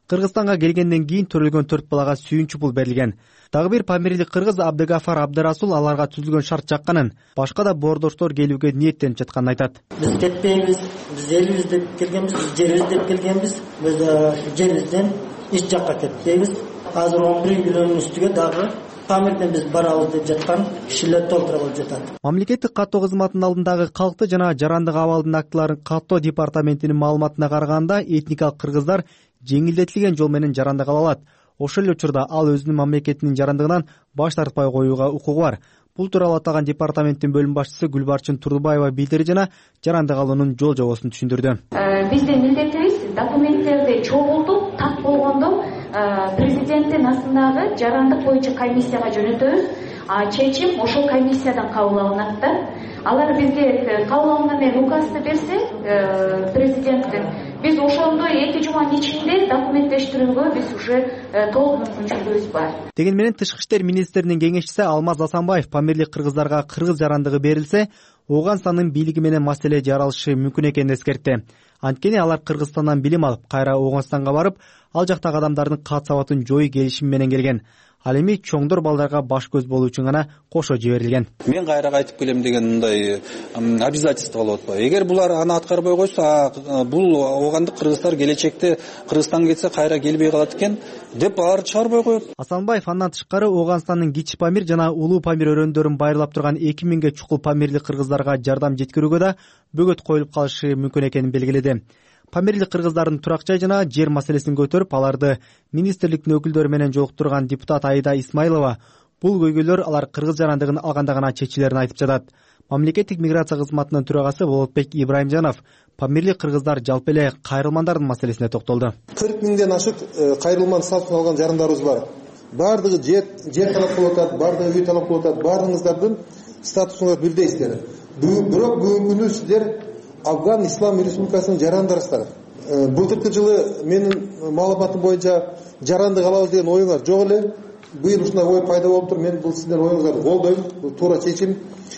Кыргызстанга келгенден кийин төрөлгөн төрт балага сүйүнчү пул берилген. Дагы бир памирлик кыргыз Абдыгафар Абдырасул аларга түзүлгөн шарт жакканын, башка да боордоштор келүүгө ниеттенип жатканын айтат. Биз кетпейбиз, биз элибиз деп келгенбиз, биз жерибиз деп келгенбиз. Биз жерибизден эч жакка кетпейбиз. Азыр он бир миллиондун үстүгө дагы памирден биз барабыз деп жаткан кишилер толтура болуп жатат. Мамлекеттик каттоо кызматынын алдындагы калкты жана жарандык абалдын актыларын каттоо департаментинин маалыматына караганда, этникалык кыргыздар жеңилдетилген жол менен жарандык ала алат. Ошол эле учурда ал өзүнүн мамлекетинин жарандыгынан баш тартпай коюуга укугу бар. Бул тууралуу аталган департаменттин бөлүм башчысы Гүлбарчын Турдубаева билдирди жана жарандык алуунун жол жобосун түшүндүрдү. Биздин милдетибиз документтерди чогултуп, так болгондо президенттин астындагы жарандык боюнча комиссияга жөнөтөбүз. А чечим ошол комиссиядан кабыл алынат да. Алар бизге кабыл алынган менен указды берсе, президенттин, биз ошондо эки жуманын ичинде документтештирүүгө биз уже толук мүмкүнчүлүгүбүз бар. Деген менен Тышкы иштер министринин кеңешчиси Алмаз Асанбаев памирлик кыргыздарга кыргыз жарандыгы берилсе, Ооганстандын бийлиги менен маселе жаралышы мүмкүн экенин эскертти. Анткени алар Кыргызстандан билим алып, кайра Ооганстанга барып, ал жактагы адамдардын кат сабатын жою келишим менен келген. Ал эми чоңдор балдарга баш көз болуу үчүн гана кошо жиберилген. Мен кайра кайтып келем деген мындай обязательство болуп атпайбы? Эгер булар аны аткарбай койсо, бул оогандык кыргыздар келечекте Кыргызстанга кетсе кайра келбей калат экен деп алар чыгарбай коет. Асанбаев андан тышкары Ооганстандын Кичи Памир жана Улуу Памир өрөөндөрүн байырлап турган эки миңге чукул памирлик кыргыздарга жардам жеткирүүгө да бөгөт коюлуп калышы мүмкүн экенин белгиледи. Памирлик кыргыздардын турак жай жана жер маселесин көтөрүп, аларды министрликтин өкүлдөрү менен жолуктурган депутат Айда Исмаилова бул көйгөйлөр алар кыргыз жарандыгын алганда гана чечилерин айтып жатат. Мамлекеттик миграция кызматынын төрагасы Болотбек Ибраимжанов памирлик кыргыздар жалпы эле кайрылмандардын маселесине токтолду. кырк миңден ашык кайрылман статусун алган жарандарыбыз бар. Бардыгы жер талап кылып атат, бардыгы үй талап кылып атат, баарыңыздардын статусуңар бирдейсиздер. Бирок бүгүнкү күнү сиздер Афган Ислам Республикасынын жарандарысыздар. Былтыркы жылы менин маалыматым боюнча жарандык алабыз деген оюңар жок эле. Быйыл ушундай ой пайда болуп тур. Мен бул сиздердин оюңуздарды колдойм. Бул туура чечим.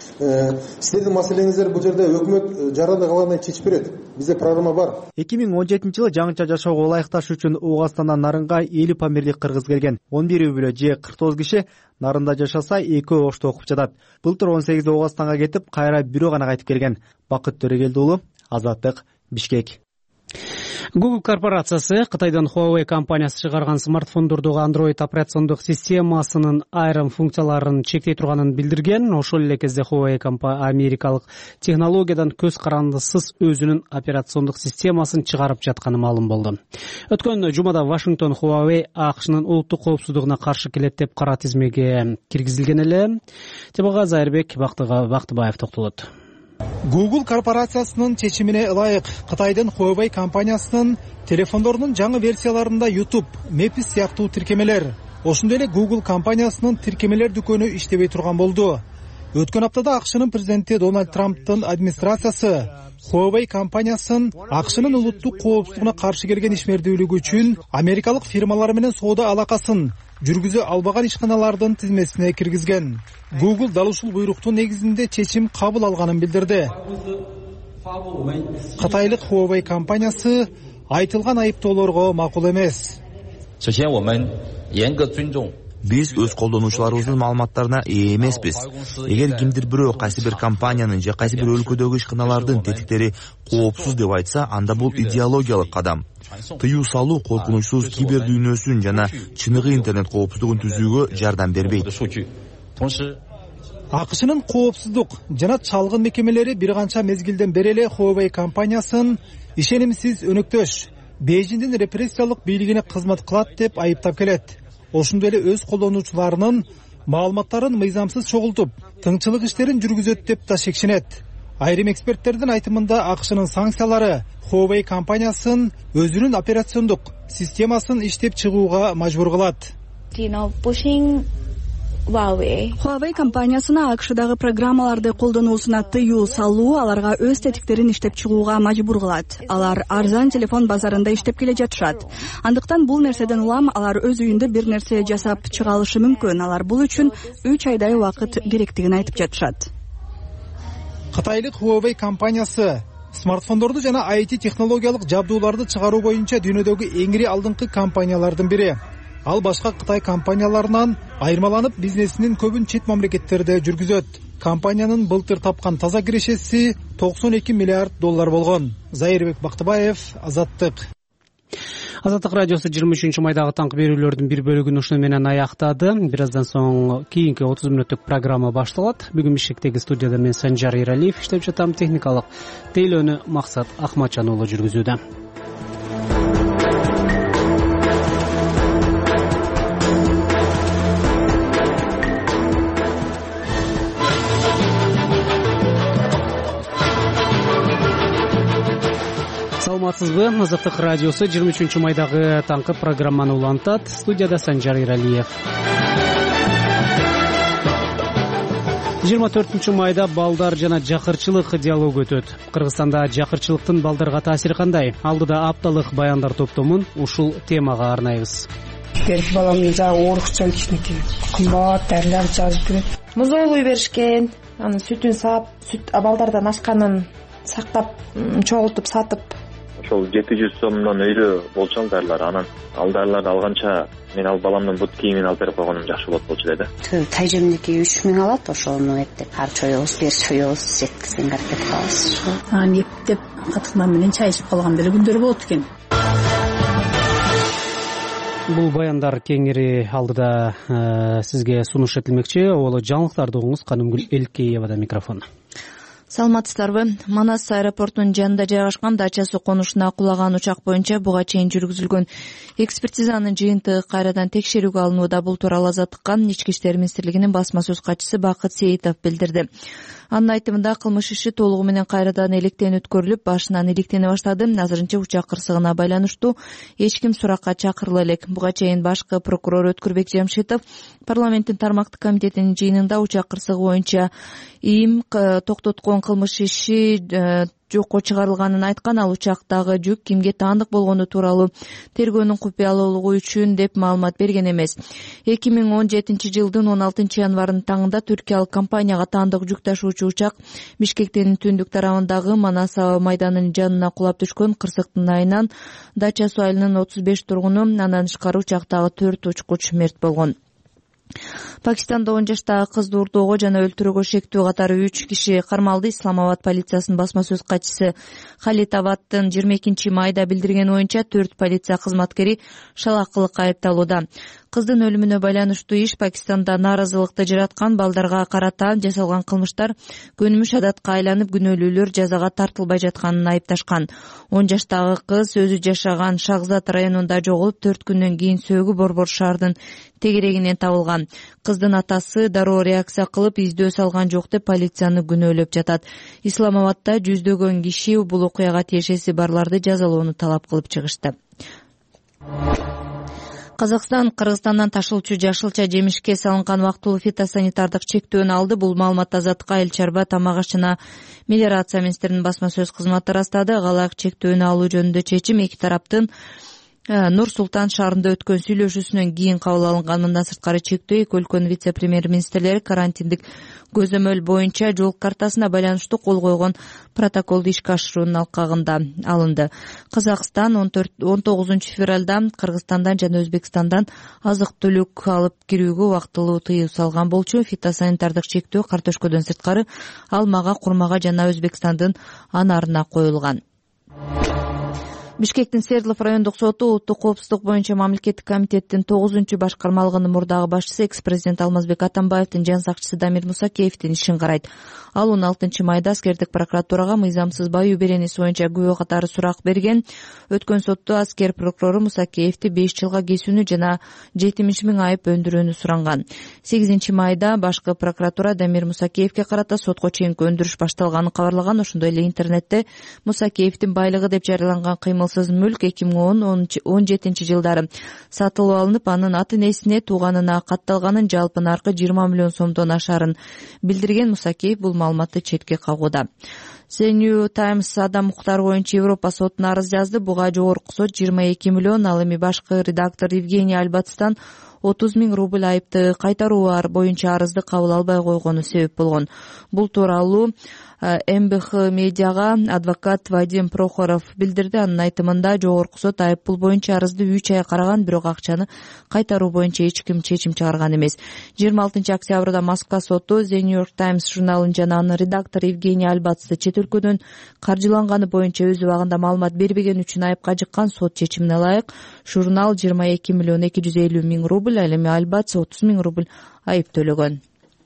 Сиздердин маселеңиздер бул жерде өкмөт жарандык алгандан чечип берет. Бизде программа бар. эки миң он жетинчи жылы жаңыча жашоого ылайыкташуу үчүн Ооганстандан Нарынга элүү памирлик кыргыз келген. он бир үй бүлө же кырк тогуз киши Нарында жашаса, экөө Ошто окуп жатат. Былтыр он сегизде Ооганстанга кетип, кайра бирөө гана кайтып келген. Бакыт Төрөгелди уулу, Азаттык, Бишкек. Google корпорациясы Кытайдан Huawei компаниясы чыгарган смартфондордогу Android операциондук системасынын айрым функцияларын чектей турганын билдирген. Ошол эле кезде Huawei америкалык технологиядан көз карандысыз өзүнүн операциондук системасын чыгарып жатканы маалым болду. Өткөн жумада Вашингтон Huawei АКШнын улуттук коопсуздугуна каршы келет деп кара тизмеге киргизилген эле. Тебагаз Айырбек Бактыбаев токтолот. Google корпорациясынын чечимине ылайык Кытайдын Huawei компаниясынын телефондорунун жаңы версияларында YouTube, Maps сыяктуу тиркемелер, ошондой эле Google компаниясынын тиркемелер дүкөнү иштебей турган болду. Өткөн аптада АКШнын президенти Дональд Трамптын администрациясы Huawei компаниясын АКШнын улуттук коопсуздугуна каршы келген ишмердүүлүгү үчүн америкалык фирмалар менен соода алакасын жүргүзө албаган ишканалардын тизмесине киргизген. Google дал ушул буйруктун негизинде чечим кабыл алганын билдирди. Кытайлык Huawei компаниясы айтылган айыптоолорго макул эмес. Биз өз колдонуучуларыбыздын маалыматтарына ээ эмеспиз. Эгер кимдир бирөө кайсы бир компаниянын же кайсы бир өлкөдөгү ишканалардын тетиктери коопсуз деп айтса, анда бул идеологиялык кадам. Тыюу салуу коркунучсуз кибер дүйнөсүн жана чыныгы интернет коопсуздугун түзүүгө жардам бербейт. АКШнын коопсуздук жана чалгын мекемелери бир канча мезгилден бери эле Huawei компаниясын ишенимсиз өнөктөш, Бейжиңдин репрессиялык бийлигине кызмат кылат деп айыптап келет. Ошондой эле өз колдонуучуларынын маалыматтарын мыйзамсыз чогултуп, тыңчылык иштерин жүргүзөт деп да шекшенет. Айрым эксперттердин айтымында АКШнын санкциялары Huawei компаниясын өзүнүн операциондук системасын иштеп чыгууга мажбур кылат. Huawei компаниясына АКШдагы программаларды колдонуусуна тыюу салуу аларга өз тетиктерин иштеп чыгууга мажбур кылат. Алар арзан телефон базарында иштеп келе жатышат. Андыктан бул нерседен улам алар өз үйүндө бир нерсе жасап чыга алышы мүмкүн. Алар бул үчүн үч айдай убакыт керектигин айтып жатышат. Кытайлык Huawei компаниясы смартфондорду жана ай ти технологиялык жабдууларды чыгаруу боюнча дүйнөдөгү эң ири алдыңкы компаниялардын бири. Ал башка Кытай компанияларынан айырмаланып, бизнесинин көбүн чет мамлекеттерде жүргүзөт. Компаниянын былтыр тапкан таза кирешеси токсон эки миллиард доллар болгон. Зайырбек Бактыбаев, Азаттык. Азаттык радиосу жыйырма үчүнчү майдагы таңкы берүүлөрдүн бир бөлүгүн ушуну менен аяктады. Бир аздан соң кийинки отуз мүнөттүк программа башталат. Бүгүн Бишкектеги студияда мен Санжар Эралиев иштеп жатам. Техникалык тейлөөнү Максат Ахматжан уулу жүргүзүүдө. Саламатсызбы? Азаттык радиосу жыйырма үчүнчү майдагы таңкы программаны улантат. Студияда Санжар Эралиев. жыйырма төртүнчү майда балдар жана жакырчылык диалогу өтөт. Кыргызстанда жакырчылыктын балдарга таасири кандай? Алдыда апталык баяндар топтомун ушул темага арнайбыз. Берки баламдын жагы оорукчан кичинекей, кымбат дарылар жазып берет. Музоолуй беришкен, анын сүтүн саап, сүт балдардан ашканын сактап, чогултуп сатып. Ошол жети жүз сомдон өйдө болчу ал дарылар. Анан ал дарыларды алганча мен ал баламдын бут кийимин алып берип койгонум жакшы болот болчу деди. Тайжемдики үч миң алат, ошону эптеп ар чоебуз, бер чоебуз, жеткизгенге аракет кылабыз. Анан эптеп катыкман менен чай ичип калган деле күндөр болот экен. Бул баяндар кеңири алдыда э, сизге сунуш этилмекчи. Ол жаңылыктарды угуңуз. Канымгүл Элкеевада микрофон. Саламатсыздарбы? Манас аэропортунун жанында жайгашкан дача суу конушуна кулаган учак боюнча буга чейин жүргүзүлгөн экспертизанын жыйынтыгы кайрадан текшерүүгө алынууда. Бул тууралуу Азаттыкка Ички иштер министрлигинин басма сөз катчысы Бакыт Сейитов билдирди. Анын айтымында кылмыш иши толугу менен кайрадан электен өткөрүлүп, башынан иликтене баштады. Азырынча учак кырсыгына байланыштуу эч ким суракка чакырыла элек. Буга чейин башкы прокурор Өткүрбек Жамшитов парламенттин тармактык комитетинин жыйынында учак кырсыгы боюнча ИИМ токтоткон кылмыш иши жокко чыгарылганын айткан. Ал учактагы жүк кимге таандык болгону тууралуу тергөөнүн купуялуулугу үчүн деп маалымат берген эмес. эки миң он жетинчи жылдын он алтынчы январынын таңында түркиялык компанияга таандык жүк ташуучу учак Бишкектин түндүк тарабындагы Манас аба майданынын жанына кулап түшкөн. Кырсыктын айынан Дача суу айылынын отуз беш тургуну, андан тышкары учактагы төрт учкуч мерт болгон. Пакистанда он жаштагы кызды урдоого жана өлтүрүүгө шектүү катары үч киши кармалды. Исламабад полициясынын басма сөз катчысы Халит Аваттын жыйырма экинчи майда билдирген боюнча төрт полиция кызматкери шалакылыкка айыпталууда. Кыздын өлүмүнө байланыштуу иш Пакистанда нааразылыкты жараткан. Балдарга карата жасалган кылмыштар көнүмүш адатка айланып, күнөөлүүлөр жазага тартылбай жатканын айыпташкан. он жаштагы кыз өзү жашаган Шахзад районунда жоголуп, төрт күндөн кийин сөөгү Борбор шаарынын тегерегинен табылган. Кыздын атасы дароо реакция кылып, издөө салган жок деп полицияны күнөөлөп жатат. Исламабадда жүздөгөн киши бул окуяга тиешеси барларды жазалоону талап кылып чыгышты. Казакстан Кыргызстандан ташылчу жашылча жемишке салынган вактылуу фитосанитардык чектөөнү алды. Бул маалыматты Азаттыкка Эл Чарба, Тамак аш жана мелиорация министринин басма сөз кызматы ырастады. Галак чектөөнү алуу жөнүндө чечим эки тараптын Нур Султан шаарында өткөн сүйлөшүүсүнөн кийин кабыл алынган. Мындан сырткары чектөө эки өлкөнүн вице-премьер-министрлери карантиндик көзөмөл боюнча жол картасына байланыштуу кол койгон протоколду ишке ашыруунун алкагында алынды. Казакстан он тогузунчу февралда Кыргызстандан жана Өзбекстандан азык түлүк алып кирүүгө вактылуу тыюу салган болчу. Фитосанитардык чектөө картөшкөдөн сырткары алмага, курмага жана Өзбекстандын анарына коюлган. Бишкектин Свердлов райондук соту улуттук коопсуздук боюнча мамлекеттик комитеттин тогузунчу башкармалыгынын мурдагы башчысы экс-президент Алмазбек Атамбаевдин жан сакчысы Дамир Мусакеевдин ишин карайт. Ал он алтынчы майда аскердик прокуратурага мыйзамсыз баюу беренеси боюнча күбө катары сурак берген. Өткөн сотто аскер прокурору Мусакеевди беш жылга кесүүнү жана жетимиш миң айып өндүрүүнү суранган. сегизинчи майда башкы прокуратура Дамир Мусакеевге карата сотко чейинки өндүрүш башталганын кабарлаган. Ошондой эле интернетте Мусакеевдин байлыгы деп жарыяланган кыймылсыз мүлк эки миң он жетинчи жылдары сатылып алынып, анын аты энесине тууганына катталганын, жалпы наркы жыйырма миллион сомдон ашарын билдирген. Мусакеев бул маалыматты четке кагууда. The New Times адам укуктары боюнча Европа сотуна арыз жазды. Буга жогорку сот жыйырма эки миллион, ал эми башкы редактор Евгений Альбацтан отуз миң рубль айыпты кайтарууар боюнча арызды кабыл албай койгону себеп болгон. Бул тууралуу эм бэ ха медиага адвокат Вадим Прохоров билдирди. Анын айтымында жогорку сот айыппул боюнча арызды үч ай караган, бирок акчаны кайтаруу боюнча эч ким чечим чыгарган эмес. жыйырма алтынчы октябрда Москва соту The New York Times журналын жана анын редактору Евгений Альбацты чет өлкөдөн каржыланганы боюнча өз убагында маалымат бербеген үчүн айыпка жыккан. Сот чечимине ылайык журнал жыйырма эки миллион эки жүз элүү миң рубль, ал эми Альбац отуз миң рубль айып төлөгөн.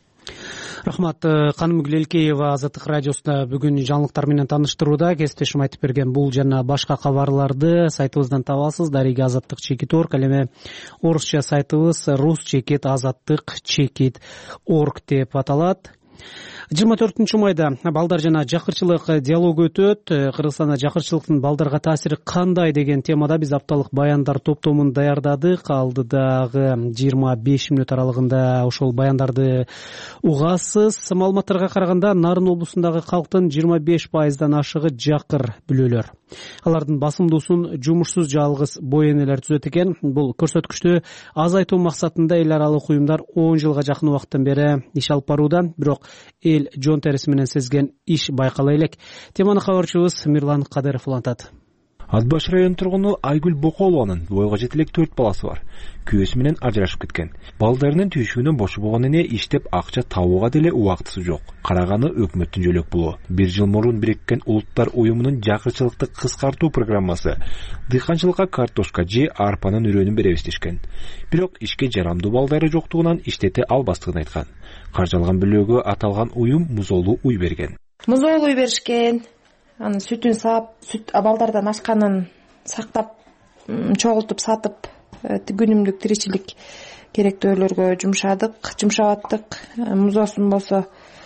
Рахмат. Канымгүл Элкеева Азаттык радиосунда бүгүн жаңылыктар менен тааныштырууда. Кесиптешим айтып берген бул жана башка кабарларды сайтыбыздан табасыз. Дарига Азаттык чекит орг, ал эми орусча сайтыбыз рус чекит азаттык чекит орг деп аталат. жыйырма төртүнчү майда балдар жана жакырчылык диалогу өтөт. Кыргызстанда жакырчылыктын балдарга таасири кандай деген темада биз апталык баяндар топтомун даярдадык. Алдыдагы жыйырма беш мүнөт аралыгында ошол баяндарды угасыз. Маалыматтарга караганда Нарын облусундагы калктын жыйырма беш пайыздан ашыгы жакыр бүлөлөр. Алардын басымдуусун жумушсуз жалгыз бой энелер түзөт экен. Бул көрсөткүчтү азайтуу максатында эл аралык уюмдар он жылга жакын убакыттан бери иш алып барууда. Бирок эл жон териси менен сезген иш байкала элек. Теманы кабарчыбыз Мирлан Кадыров улантат. Ат баш район тургуну Айгүл Боколованын бойго жете элек төрт баласы бар. Күйөөсү менен ажырашып кеткен. Балдарынын түйшүгүнөн бошобогон эне иштеп акча табууга деле убактысы жок. Караганы өкмөттүн жөлөк булуу. Бир жыл мурун Бириккен Улуттар уюмунун жакырчылыкты кыскартуу программасы дыйканчылыкка картошка же арпанын үрөнүн беребиз дешкен. Бирок ишке жарамдуу балдары жоктугунан иштете албастыгын айткан. Каржалган бүлөгө аталган уюм музоолуу уй берген. Музоолуу уй беришкен. Анын сүтүн саап, сүт балдардан ашканын сактап, чогултуп сатып, күнүмдүк тиричилик керектөөлөргө жумшадык, жумшап аттык. Музоосун болсо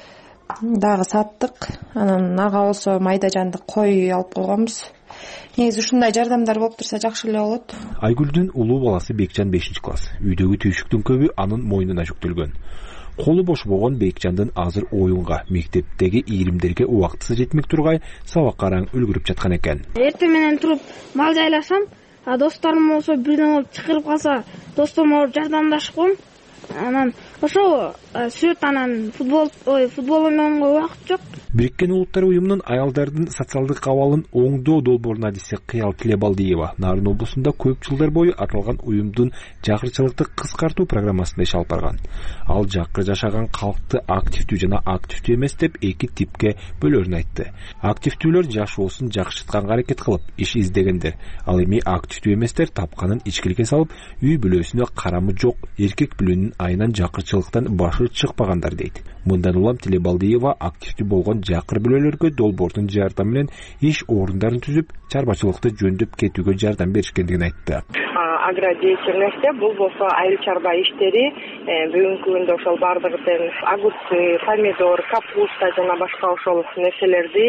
дагы саттык. Анан ага болсо майда жанды кой алып койгонбуз. Негизи ушундай жардамдар болуп турса жакшы эле болот. Айгүлдүн улуу баласы Бекжан бешинчи класс. Үйдөгү түйшүктүн көбү анын мойнуна жүктөлгөн. Колу бош болгон Бекжандын азыр оюнга, мектептеги ийримдерге убактысы жетмек тургай сабакка араң үлгүрүп жаткан экен. Эртең менен туруп мал жайласам, досторум болсо бирден болуп чакырып калса, достомо жардамдашып коем. Анан ошол сүт анан футбол, ой, футбол ойногонго убакыт жок. Бириккен Улуттар уюмунун аялдардын социалдык абалын оңдоо долбоорун адиси Кыял Тилебалдиева Нарын облусунда көп жылдар бою аталган уюмдун жакырчылыкты кыскартуу программасында иш алып барган. Ал жакыр жашаган калкты активдүү жана активдүү эмес деп эки типке бөлөрүн айтты. Активдүүлөр жашоосун жакшыртканга аракет кылып иш издегендер. Ал эми активдүү эместер тапканын ичкиликке салып, үй бүлөсүнө карамы жок эркек бүлөнүн айынан жакырчылыктан башы чыкпагандар дейт. Мындан улам Тилебалдиева активдүү болгон жакыр бүлөлөргө долбоордун жардамы менен иш орундарын түзүп, чарбачылыкты жөндөп кетүүгө жардам беришкендигин айтты. Агродеятельности бул болсо айыл чарба иштери бүгүнкү күндө ошол баардыгы тең огурцы, помидор, капуста жана башка ошол нерселерди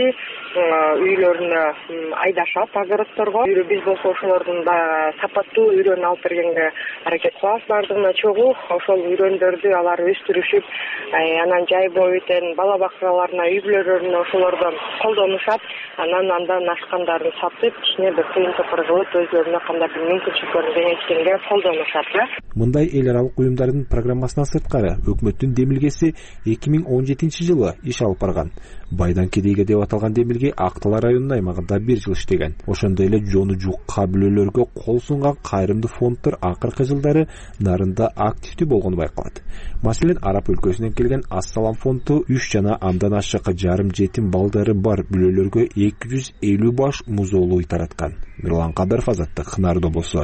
үйлөрүнө айдашат огородторго. Биз болсо ошолордун сапаттуу үйрөнү алып бергенге аракет кылабыз. Баардыгына чогуу ошол үйрөндөрдү алар өстүрүшүп, анан жай бою тең бала бакчаларына, үй бүлөлөрүнө ошолордон колдонушат. Анан андан ашкандарын сатып, ичине бир тыйын топор кылып, өзлөрүнө кандай бир мүмкүнчүлүктөрүн кеңейткенге колдонушат. Мындай эл аралык уюмдардын программасынан сырткары өкмөттүн демилгеси эки миң он жетинчи жылы иш алып барган. Байдан кедейге деп аталган демилге Актала районунун аймагында бир жыл иштеген. Ошондой эле жону жукка бүлөлөргө кол сунган кайрымдуу фонддор акыркы жылдары Нарында активдүү болгону байкалат. Маселен, Арап өлкөсүнөн келген Ассалам фонду үч жана андан ашык жарым жетим балдары бар бүлөлөргө эки жүз элүү баш музоолуу тараткан. Мирлан Кадыров, Азаттык, Нарын облусу.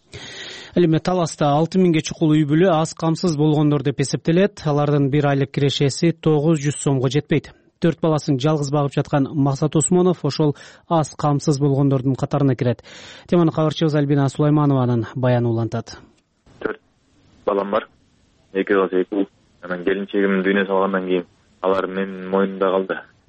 Ал эми Таласта алты миңге чукул үй бүлө аз камсыз болгондор деп эсептелет. Алардын бир айлык кирешеси тогуз жүз сомго жетпейт. Төрт баласын жалгыз багып жаткан Максат Осмонов ошол аз камсыз болгондордун катарына кирет. Теманы кабарчыбыз Альбина Сулайманованын баяны улантат. Төрт балам бар. Эки кыз, эки уул. Анан келинчегим дүйнө салгандан кийин алар менин мойнумда калды.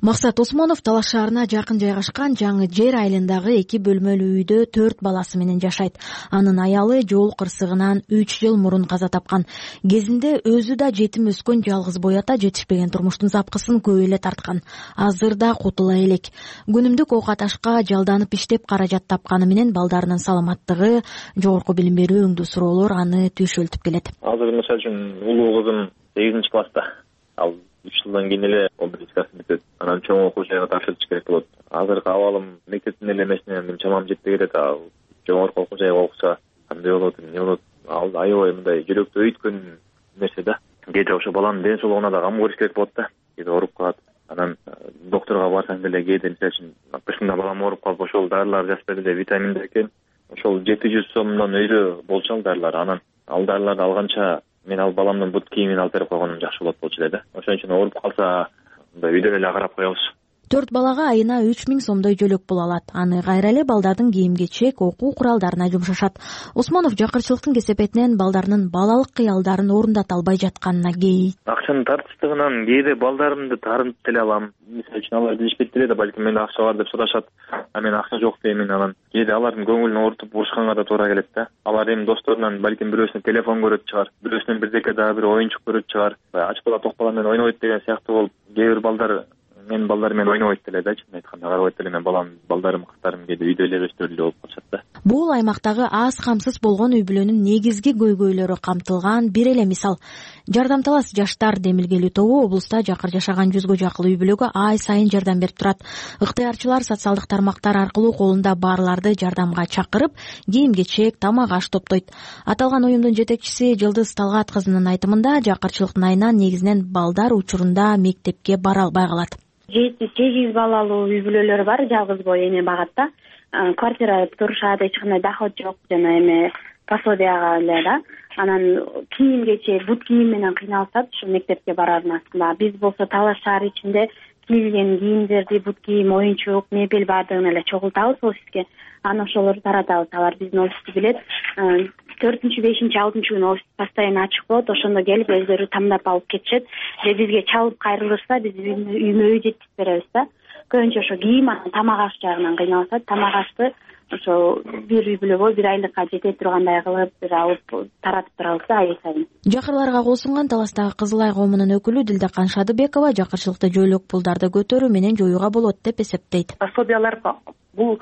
Максат Осмонов Талаш шаарына жакын жайгашкан жаңы жер айылындагы эки бөлмөлүү үйдө төрт баласы менен жашайт. Анын аялы жол кырсыгынан үч жыл мурун каза тапкан. Кезинде өзү да жетим өскөн жалгыз боята жетишпеген турмуштун запкысын көп эле тарткан. Азыр да кутула элек. Күнүмдүк оокат ашка жалданып иштеп каражат тапканы менен балдарынын саламаттыгы, жогорку билим берүү өңдүү суроолор аны түйшөлтүп келет. Азыр мисалы үчүн улуу кызым сегизинчи класста. Ал үч жылдан кийин эле он биринчи классын бүтөт. Анан чоң окуу жайга тапшырыш керек болот. Азыркы абалым мектептин эле эмесине мен чамам жетпей кетет. Ал жогорку окуу жайга окуса кандай болот, эмне болот? Ал аябай мындай жүрөктү өйткөн нерсе да. Кээде ошо баланын ден соолугуна да кам көрүш керек болот да. Кээде ооруп калат. Анан докторго барсаң деле кээде мисалы үчүн кышында балам ооруп калып ошол дарылар жазып берди, витаминдер экен. Ошол жети жүз сомдон өйдө болчу ал дарылар. Анан ал дарыларды алганча мен ал баламдын бут кийимин алып берип койгонум жакшы болот болчу эле да. Ошон үчүн ооруп калса мындай үйдөн эле карап коебуз. Төрт балага айына үч миң сомдой жөлөк боло алат. Аны кайра эле балдардын кийим кечек, окуу куралдарына жумшашат. Осмонов жакырчылыктын кесепетинен балдарынын балалык кыялдарын орундата албай жатканына кейит. Акчанын тартычтыгынан кээде балдарымды таарынтып деле алам. Мисалы үчүн алар билишпейт деле да, балким менде акча бар деп сурашат. А мен акча жок деймин. Анан кээде алардын көңүлүн оорутуп урушканга да туура келет да. Алар эми досторунан балким бирөөсүнө телефон көрөт чыгар, бирөөсүнөн бирдеке дагы бир оюнчук көрөт чыгар. Ач бала ток бала менен ойнойт деген сыяктуу болуп, кээ бир балдар мен балдарым менен ойнобойт деле да, чын айтканда карабайт деле. Мен балам, балдарым, кыздарым кээде үйдө эле өстөрү эле болуп калышат да. Бул аймактагы аз камсыз болгон үй бүлөнүн негизги көйгөйлөрү камтылган бир эле мисал. Жардам талас жаштар демилгелүү тобу облуста жакыр жашаган жүзгө жакын үй бүлөгө ай сайын жардам берип турат. Ыктыярчылар социалдык тармактар аркылуу колунда барларды жардамга чакырып, кийим кечек, тамак аш топтойт. Аталган уюмдун жетекчиси Жылдыз Талгат кызынын айтымында, жакырчылыктын айынан негизинен балдар учурунда мектепке бара албай калат. жети сегиз балалуу үй бүлөлөр бар, жалгыз бой эме багат да. Квартира турушат, эч кандай доход жок, жана эме пособияга эле да. Анан кийим кечек, бут кийим менен кыйналышат ушу мектепке барардын астында. Биз болсо Талаш шаары ичинде кийилген кийимдерди, бут кийим, оюнчук, мебель баардыгын эле чогултабыз офиске. Аны ошолорду таратабыз. Алар биздин офисти билет. төртүнчү, бешинчи, алтынчы күнү офис постоянно ачык болот. Ошондо келип өздөрү тамдап алып кетишет. Же бизге чалып кайрылышса, биз үймө үй жеткирип беребиз да. Көбүнчө ошо кийим, анан тамак аш жагынан кыйналышат. Тамак ашты ошо бир үй бүлөгө бир айлыкка жете тургандай кылып бир алып таратып турабыз да ай сайын. Жакырларга косунган Таластагы Кызылай коомунун өкүлү Дилдакан Шадыбекова жакырчылыкты жөлөк пулдарды көтөрүү менен жоюуга болот деп эсептейт. Пособиялар бул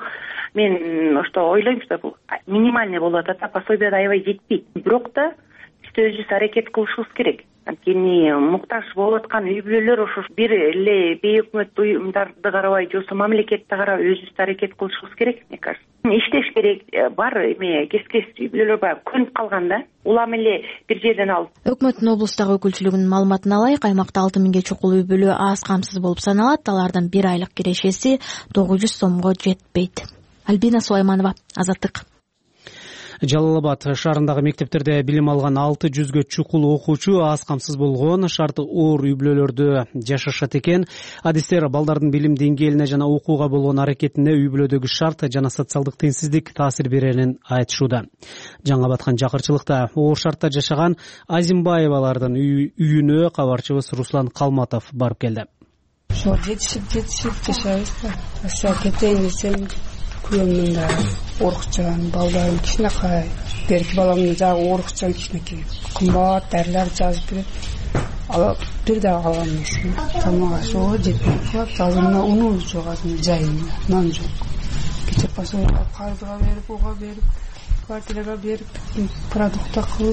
мен что ойлойм, что бул минимальный болуп атат, пособия аябай жетпейт. Бирок да биз өзүбүз аракет кылышыбыз керек. Анткени муктаж болуп аткан үй бүлөлөр ошо бир эле бейөкмөт уюмдарды карабай, же болбосо мамлекетти карабай өзүбүз аракет кылышыбыз керек, мне кажется. Иштеш керек. Бар эме кескес үй бүлөлөр бар, көнүп калган да. Улам эле бир жерден алып. Өкмөттүн облустагы өкүлчүлүгүнүн маалыматына ылайык, аймакта алты миңге чукул үй бүлө аз камсыз болуп саналат. Алардын бир айлык кирешеси тогуз жүз сомго жетпейт. Альбина Сулайманова, Азаттык. Жалал-Абад шаарындагы мектептерде билим алган алты жүзгө чукул окуучу аз камсыз болгон, шарты оор үй бүлөлөрдө жашашат экен. Адистер балдардын билим деңгээлине жана окууга болгон аракетине үй бүлөдөгү шарт жана социалдык теңсиздик таасир берерин айтышууда. Жаңы баткан жакырчылыкта оор шартта жашаган Азимбаевалардын үйүнө кабарчыбыз Руслан Калматов барып келди. Ошо жетишип жетишип жашайбыз да. Ошо кетейин десем күйөөмдүн да оорукчан, балдарым кичинекей, берки баламдын жагы оорукчан кичинекей, кымбат дарылар жазып берет. Ал бир дагы калган эмесмин. Тамак ашоо жетпей калат. Азыр мына унуу жок, азыр жайында нан жок. Кече пособия карызга берип, уга берип, квартирага берип, продукта кылып,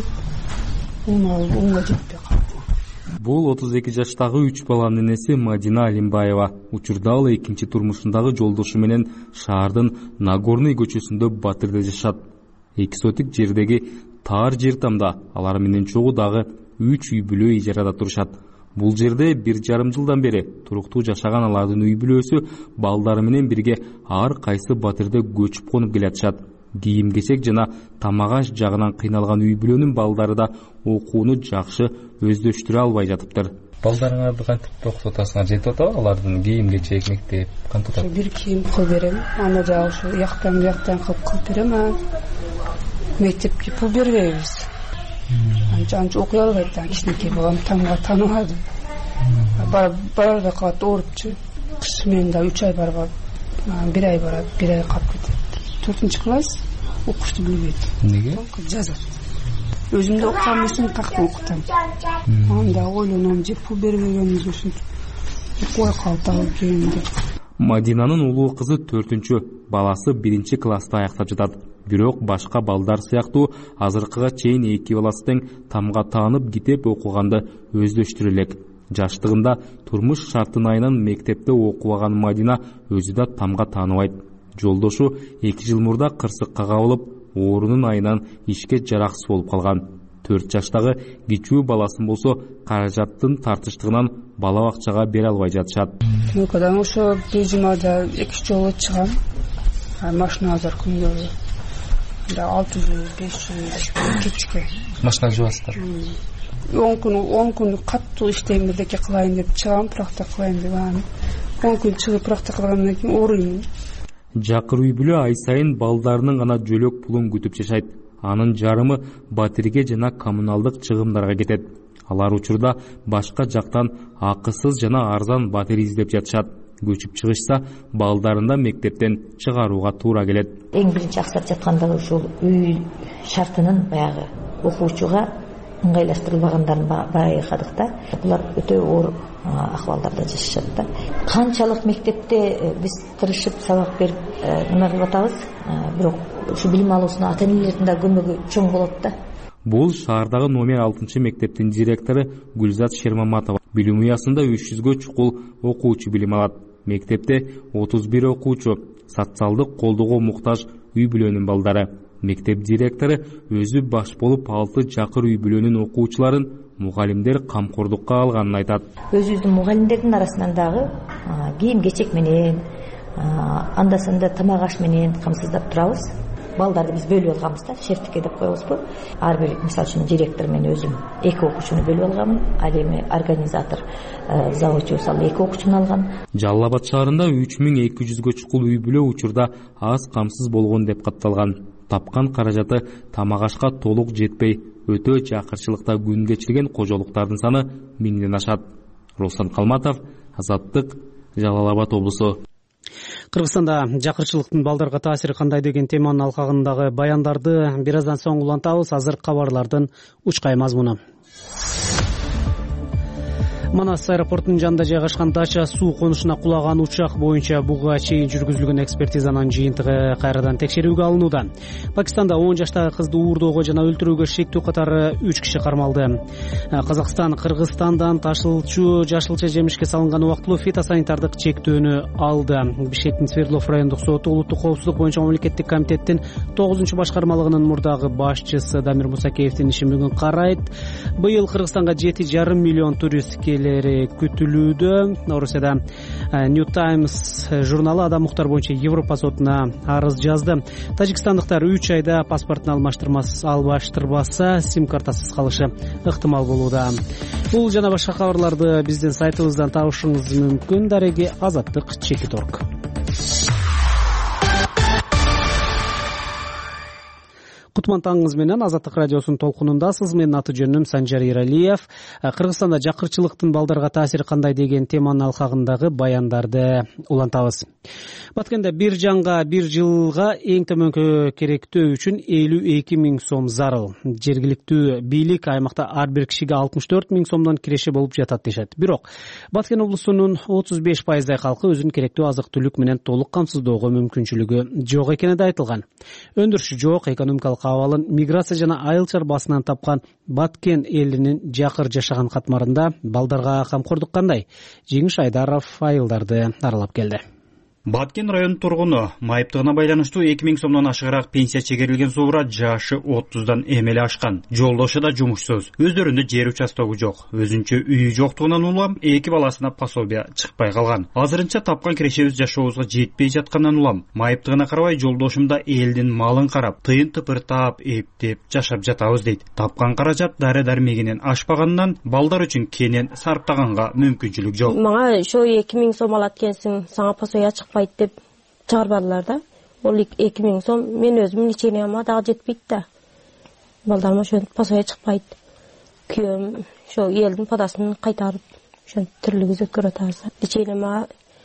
ун алып, унга жетпей калат. Бул отуз эки жаштагы үч баланын энеси Мадина Алимбаева. Учурда ал экинчи турмушундагы жолдошу менен шаардын Нагорный көчөсүндө Батырда жашат. Эки сотик жердеги таар жер тамда алар менен чогуу дагы үч үй бүлө ижарада турушат. Бул жерде бир жарым жылдан бери туруктуу жашаган алардын үй бүлөсү балдары менен бирге ар кайсы Батырда көчүп конуп келатышат. Кийим кечек жана тамак аш жагынан кыйналган үй бүлөнүн балдары да окууну жакшы өздөштүрө албай жатыптыр. Балдарыңарды кантип окутасыңар, жетип атабы алардын кийим кечек, мектеп кантип атат? Бир кийим кылып берем, аны дагы ушу жактан жактан кылып кылып берем. Мектепке пул бербейбиз. Анча анча окуй албайт да, кичинекей балам тамга тааныбады. Барарда калат оорупчу. кыш менен да үч ай барбап бир ай барат, бир ай калып кетет. төртүнчү класс окушту билбейт. Эмнеге? Жазат. Өзүм да окуган эмесмин, кактан окутам. Анда ойлоном, же пул бербегенбиз ушинтип окубай калып келем деп. Мадинанын улуу кызы төртүнчү, баласы биринчи класста аяктап жатат. Бирок башка балдар сыяктуу азыркыга чейин эки баласы тең тамга таанып китеп окуганды өздөштүрө элек. Жаштыгында турмуш шартын айынан мектепте окубаган Мадина өзү да тамга тааныбайт. Жолдошу эки жыл мурда кырсыкка кабылып, оорунун айынан ишке жараксыз болуп калган. төрт жаштагы кичүү баласын болсо каражаттын тартыштыгынан бала бакчага бере албай жатышат. Мекадан ошо бир жумада эки үч жолу чыгам. Машина азар күндөрү. Да алты жүз беш жүз кечке. Машина жуасыздар. он күн он күн каттуу иштейм, бирдеке кылайын деп чыгам, бирокта кылайын деп анан он күн чыгып бирокта кылгандан кийин ооруйм. Жакыр үй бүлө ай сайын балдарынын гана жөлөк пулун күтүп жашайт. Анын жарымы батирге жана коммуналдык чыгымдарга кетет. Алар учурда башка жактан акысыз жана арзан батир издеп жатышат. Көчүп чыгышса, балдарында мектептен чыгарууга туура келет. Эң биринчи аксап жатканда ушул үй шартынын баягы окуучуга ыңгайлаштырылбагандарын байкадык да. Булар өтө оор акыбалдарда жашашат да. Канчалык мектепте биз тырышып сабак берип нема кылып атабыз, бирок ушу билим алуусуна ата-энелердин да көмөгү чоң болот да. Бул шаардагы номер алтынчы мектептин директору Гүлзат Шермаматова. Билим уясында үч жүзгө чукул окуучу билим алат. Мектепте отуз бир окуучу, социалдык колдоого муктаж үй бүлөнүн балдары. Мектеп директору өзү баш болуп алты жакыр үй бүлөнүн окуучуларын мугалимдер камкордукка алганын айтат. Өзүбүздүн мугалимдердин арасынан дагы кийим кечек менен, анда санда тамак аш менен камсыздап турабыз. Балдарды биз бөлүп алганбыз да, шефтикке деп коебузбу. Ар бир, мисалы үчүн, директор мен өзүм эки окуучуну бөлүп алганмын, ал эми организатор завучу мисалы эки окуучуну алган. Жалал Абад шаарында үч миң эки жүзгө чукул үй бүлө учурда аз камсыз болгон деп катталган. Тапкан каражаты тамак ашка толук жетпей, өтө жакырчылыкта күн кечирген кожолуктардын саны миңден ашат. Руслан Калматов, Азаттык, Жалал Абад облусу. Кыргызстанда жакырчылыктын балдарга таасири кандай деген теманын алкагындагы баяндарды бир аздан соң улантабыз. Азыр кабарлардын учкай мазмуну. Манас аэропортунун жанында жайгашкан дача суу конушуна кулаган учак боюнча буга чейин жүргүзүлгөн экспертизанын жыйынтыгы кайрадан текшерүүгө алынууда. Пакистанда он жаштагы кызды уурдоого жана өлтүрүүгө шектүү катары үч киши кармалды. Казакстан Кыргызстандан ташылчу жашылча жемишке салынган убактылуу фитосанитардык чектөөнү алды. Бишкектин Свердлов райондук соту улуттук коопсуздук боюнча мамлекеттик комитеттин тогузунчу башкармалыгынын мурдагы башчысы Дамир Мусакеевдин ишин бүгүн карайт. Быйыл Кыргызстанга жети жарым миллион турист күтүлүүдө. Орусияда New Times журналы адамдыктар боюнча Европа сотуна арыз жазды. Тажикстандыктар үч айда паспортун албаштырбаса сим-картасыз калышы ыктымал болууда. Бул жана башка кабарларды биздин сайтыбыздан табышыңыз мүмкүн. Дареги Азаттык чекит точка орг. Кутман таңыңыз менен Азаттык радиосунун толкунундасыз. Менин аты жөнүм Санжар Иралиев. Кыргызстанда жакырчылыктын балдарга таасири кандай деген теманын алкагындагы баяндарды улантабыз. Баткенде бир жанга бир жылга эң төмөнкү керектөө үчүн элүү эки миң сом зарыл. Жергиликтүү бийлик аймакта ар бир кишиге алтымыш төрт миң сомдон киреше болуп жатат дешет. Бирок Баткен облусунун отуз беш пайыздай калкы өзүнүн керектүү азык-түлүк менен толук камсыздоого мүмкүнчүлүгү жок экени да айтылган. Өндүрүшү жок, экономикалык абалын миграция жана айыл чарбасынан тапкан Баткен элинин жакыр жашаган катмарында балдарга камкордук кандай? Жеңиш Айдаров айылдарды аралап келди. Баткен район тургуну майыптыгына байланыштуу эки миң сомдон ашыгыраак пенсия чегерилген суура жашы отуздан эмеле ашкан. Жолдошу да жумушсуз. Өздөрүндө жер участогу жок. Өзүнчө үйү жоктугунан улам эки баласына пособия чыкпай калган. Азырынча тапкан кирешебиз жашообузга жетпей жаткандан улам майыптыгына карабай жолдошум да элдин малын карап, тыйын тыпыртап, эптеп жашап жатабыз дейт. Тапкан каражат дары-дармегинен ашпагандан балдар үчүн кенен сарптаганга мүмкүнчүлүк жок. Мага ошо эки миң сом алат экенсиң, сага пособия деп чыгарбадылар да. Ол эки миң сом мен өзүм лечениема дагы жетпейт да. Балдарыма ошентип пособия чыкпайт. Күйөөм ошо элдин падасын кайтарып ошентип тирилигибизди өткөрүп атабыз. Лечениема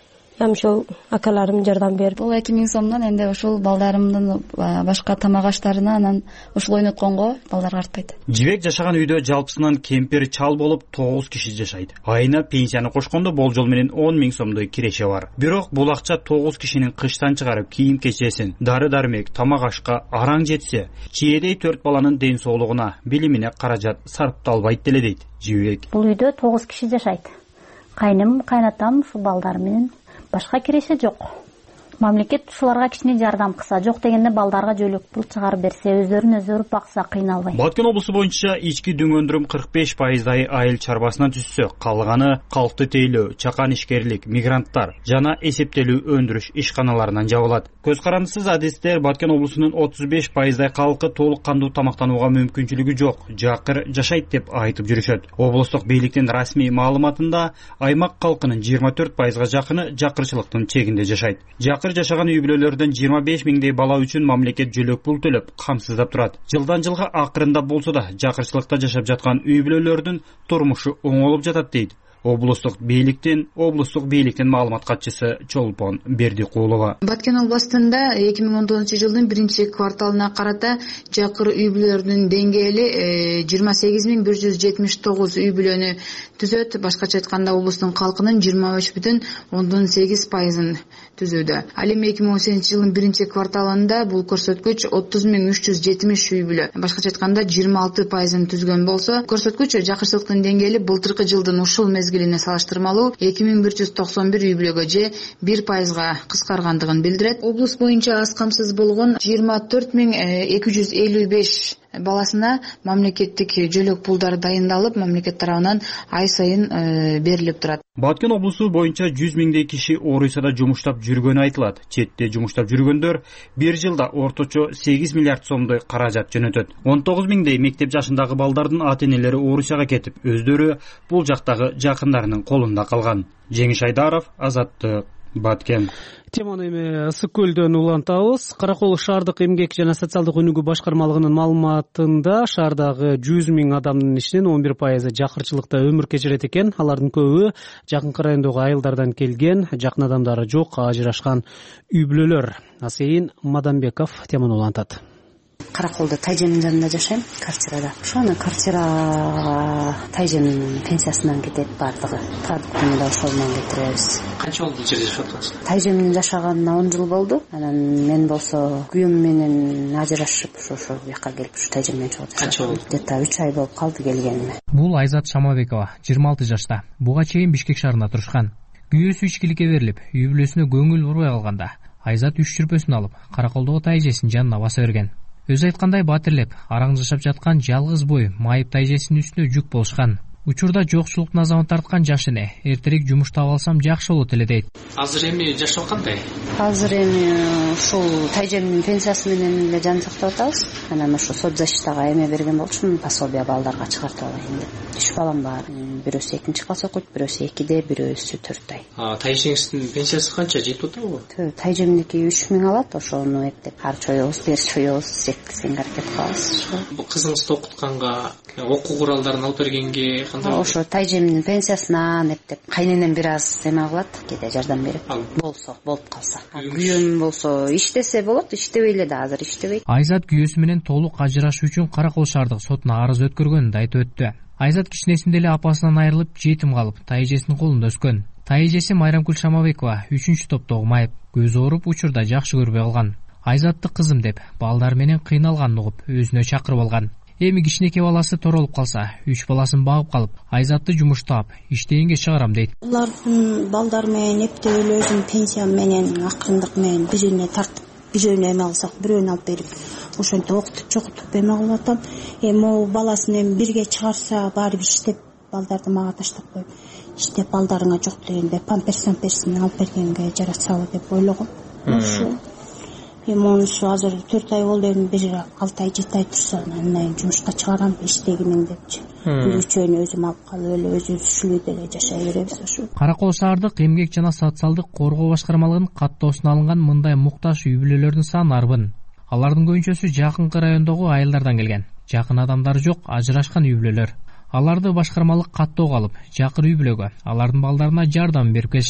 эми ошол акаларым жардам берип. Бул эки миң сомдон энди ушул балдарымдын башка тамак аштарына анан ушул ойнотконго балдарга артпайт. Жибек жашаган үйдө жалпысынан кемпир чал болуп тогуз киши жашайт. Айына пенсияны кошкондо болжол менен он миң сомдой киреше бар. Бирок бул акча тогуз кишинин кыштан чыгарып кийим кечесин, дары-дармек, тамак ашка араң жетсе, чиедей төрт баланын ден соолугуна, билимине каражат сарпталбайт деле дейт Жибек. Бул үйдө тогуз киши жашайт. Кайным, кайнатам, ушул балдар менен башка киреше жок. Мамлекет ушуларга кичине жардам кылса, жок дегенде балдарга жөлөк пул чыгарып берсе, өздөрүн өздөрү бакса кыйналбайт. Баткен облусу боюнча ички дүң өндүрүм кырк беш пайыздай айыл чарбасынан түшсө, калганы калкты тейлөө, чакан ишкерлик, мигранттар жана эсептелүү өндүрүш ишканаларынан жабылат. Көз карандысыз адистер Баткен облусунун отуз беш пайыздай калкы толук кандуу тамактанууга мүмкүнчүлүгү жок, жакыр жашайт деп айтып жүрүшөт. Облустук бийликтин расмий маалыматында аймак калкынын жыйырма төрт пайызга жакыны жакырчылыктын чегинде жашайт. Жакыр жашаган үй бүлөлөрдөн жыйырма беш миңдей бала үчүн мамлекет жөлөк пул төлөп камсыздап турат. Жылдан жылга акырындап болсо да жакырчылыкта жашап жаткан үй бүлөлөрдүн турмушу оңолуп жатат дейт облустук бийликтин облустук бийликтин маалымат катчысы Чолпон Бердикулова. Баткен областында эки миң он тогузунчу жылдын биринчи кварталына карата жакыр үй бүлөлөрдүн деңгээли жыйырма сегиз миң бир жүз жетимиш тогуз үй бүлөнү түзөт. Башкача айтканда облустун калкынын жыйырма үч бүтүн ондон сегиз пайызын түзүүдө. Ал эми эки миң он сегизинчи жылдын биринчи кварталында бул көрсөткүч отуз миң үч жүз жетимиш үй бүлө. Башкача айтканда жыйырма алты пайызын түзгөн болсо, көрсөткүч жакырчылыктын деңгээли былтыркы жылдын ушул мезгилине салыштырмалуу эки миң бир жүз токсон бир үй бүлөгө же бир пайызга кыскаргандыгын билдирет. Облус боюнча аз камсыз болгон жыйырма төрт миң эки жүз элүү беш баласына мамлекеттик жөлөк пулдар дайындалып, мамлекет тарабынан ай сайын берилип турат. Баткен облусу боюнча жүз миңдей киши Орусияда жумуштап жүргөнү айтылат. Четте жумуштап жүргөндөр бир жылда орточо сегиз миллиард сомдой каражат жөнөтөт. он тогуз миңдей мектеп жашындагы балдардын ата-энелери Орусияга кетип, өздөрү бул жактагы жакындарынын колунда калган. Жеңиш Айдаров, Азаттык, Баткен. Теманы эми Ысык көлдөн улантабыз. Каракол шаардык эмгек жана социалдык өнүгүү башкармалыгынын маалыматында шаардагы жүз миң адамдын ичинен он бир пайызы жакырчылыкта өмүр кечирет экен. Алардын көбү жакынкы райондогу айылдардан келген, жакын адамдары жок, ажырашкан үй бүлөлөр. Асейин Мадамбеков теманы улантат. Караколдо Тайжемдин жанында жашайм, квартирада. Ошону квартирага Тайжемдин пенсиясынан кетет бардыгы. Продуктуну да ошолдон кетиребиз. Канча болду бул жерде жашап аткансыз? Тайжемдин жашаганына он жыл болду. Анан мен болсо күйөөм менен ажырашып, ошо жака келип ушу Тайжем менен чогуу жашадым. Канча болду? Где-то үч ай болуп калды келгениме. Бул Айзат Шамабекова, жыйырма алты жашта. Буга чейин Бишкек шаарында турушкан. Күйөөсү ичкиликке берилип, үй бүлөсүнө көңүл бурбай калганда, Айзат үч жүрпөсүн алып, Караколдогу тайжесин жанына баса берген. Өзү айткандай батирлеп, араң жашап жаткан жалгыз бой майып тайжесинин үстүнө жүк болушкан. Учурда жокчулук назабын тарткан жаш эне, эртерээк жумуш таап алсам жакшы болот эле дейт. Азыр эми жашоо кандай? Азыр эми ушул Тайжемдин пенсиясы менен эле жан сактап атабыз. Анан ошо соцзащитага эме берген болчумун, пособие балдарга чыгартып алайын деп. Үч балам бар. Бирөөсү экинчи класс окуйт, бирөөсү экиде, бирөөсү төрттөй. А Тайжеңиздин пенсиясы канча, жетип атабы? Тайжемдики үч миң алат, ошону эптеп ар чоебуз, бер чоебуз, жеткизгенге аракет кылабыз. Бул кызыңызды окутканга, окуу куралдарын алып бергенге кандай? Ошо Тайжемдин пенсиясынан эптеп кайненем бир аз эме кылат, кээде жардам берип. Болсо, болуп калса. Күйөөм болсо иштесе болот, иштебей эле да азыр иштебейт. Айзат күйөөсү менен толук ажырашуу үчүн Каракол шаардык сотуна арыз өткөргөнүн да айтып өттү. Айзат кичинесинде эле апасынан айрылып, жетим калып, тайжесинин колунда өскөн. Тайжеси Майрамкүл Шамабекова үчүнчү топтогу майып, көзү ооруп, учурда жакшы көрбөй калган. Айзатты кызым деп, балдар менен кыйналганын угуп, өзүнө чакырып алган. Эми кичинекей баласы торолуп калса, үч баласын багып калып, Айзатты жумуштап, иштегенге чыгарам дейт. Алардын балдар менен эптеп эле өзүм пенсиям менен акырындык менен бирине тартып, бирөөнү эме алсак, бирөөнү алып берип, ошентип окутуп, чокутуп эме кылып атам. Эми могу баласын эми бирге чыгарса, барып иштеп, балдарды мага таштап коюп, иштеп балдарыңа жок дегенде памперс-памперсин алып бергенге жаратсабы деп ойлогом. Ошо эми онусу азыр төрт ай болду, эми бир алты ай жети ай турса, анан жумушка чыгарам, иштегинин депчи. Үчөөнү өзүм алып калып эле өзүбүз эле жашай беребиз ошо. Каракол шаардык эмгек жана социалдык коргоо башкармалыгынын каттоосуна алынган мындай муктаж үй бүлөлөрдүн саны арбын. Алардын көбүнчөсү жакынкы райондогу айылдардан келген. Жакын адамдары жок, ажырашкан үй бүлөлөр. Аларды башкармалык каттоого алып, жакыр үй бүлөгө, алардын балдарына жардам берип келишет.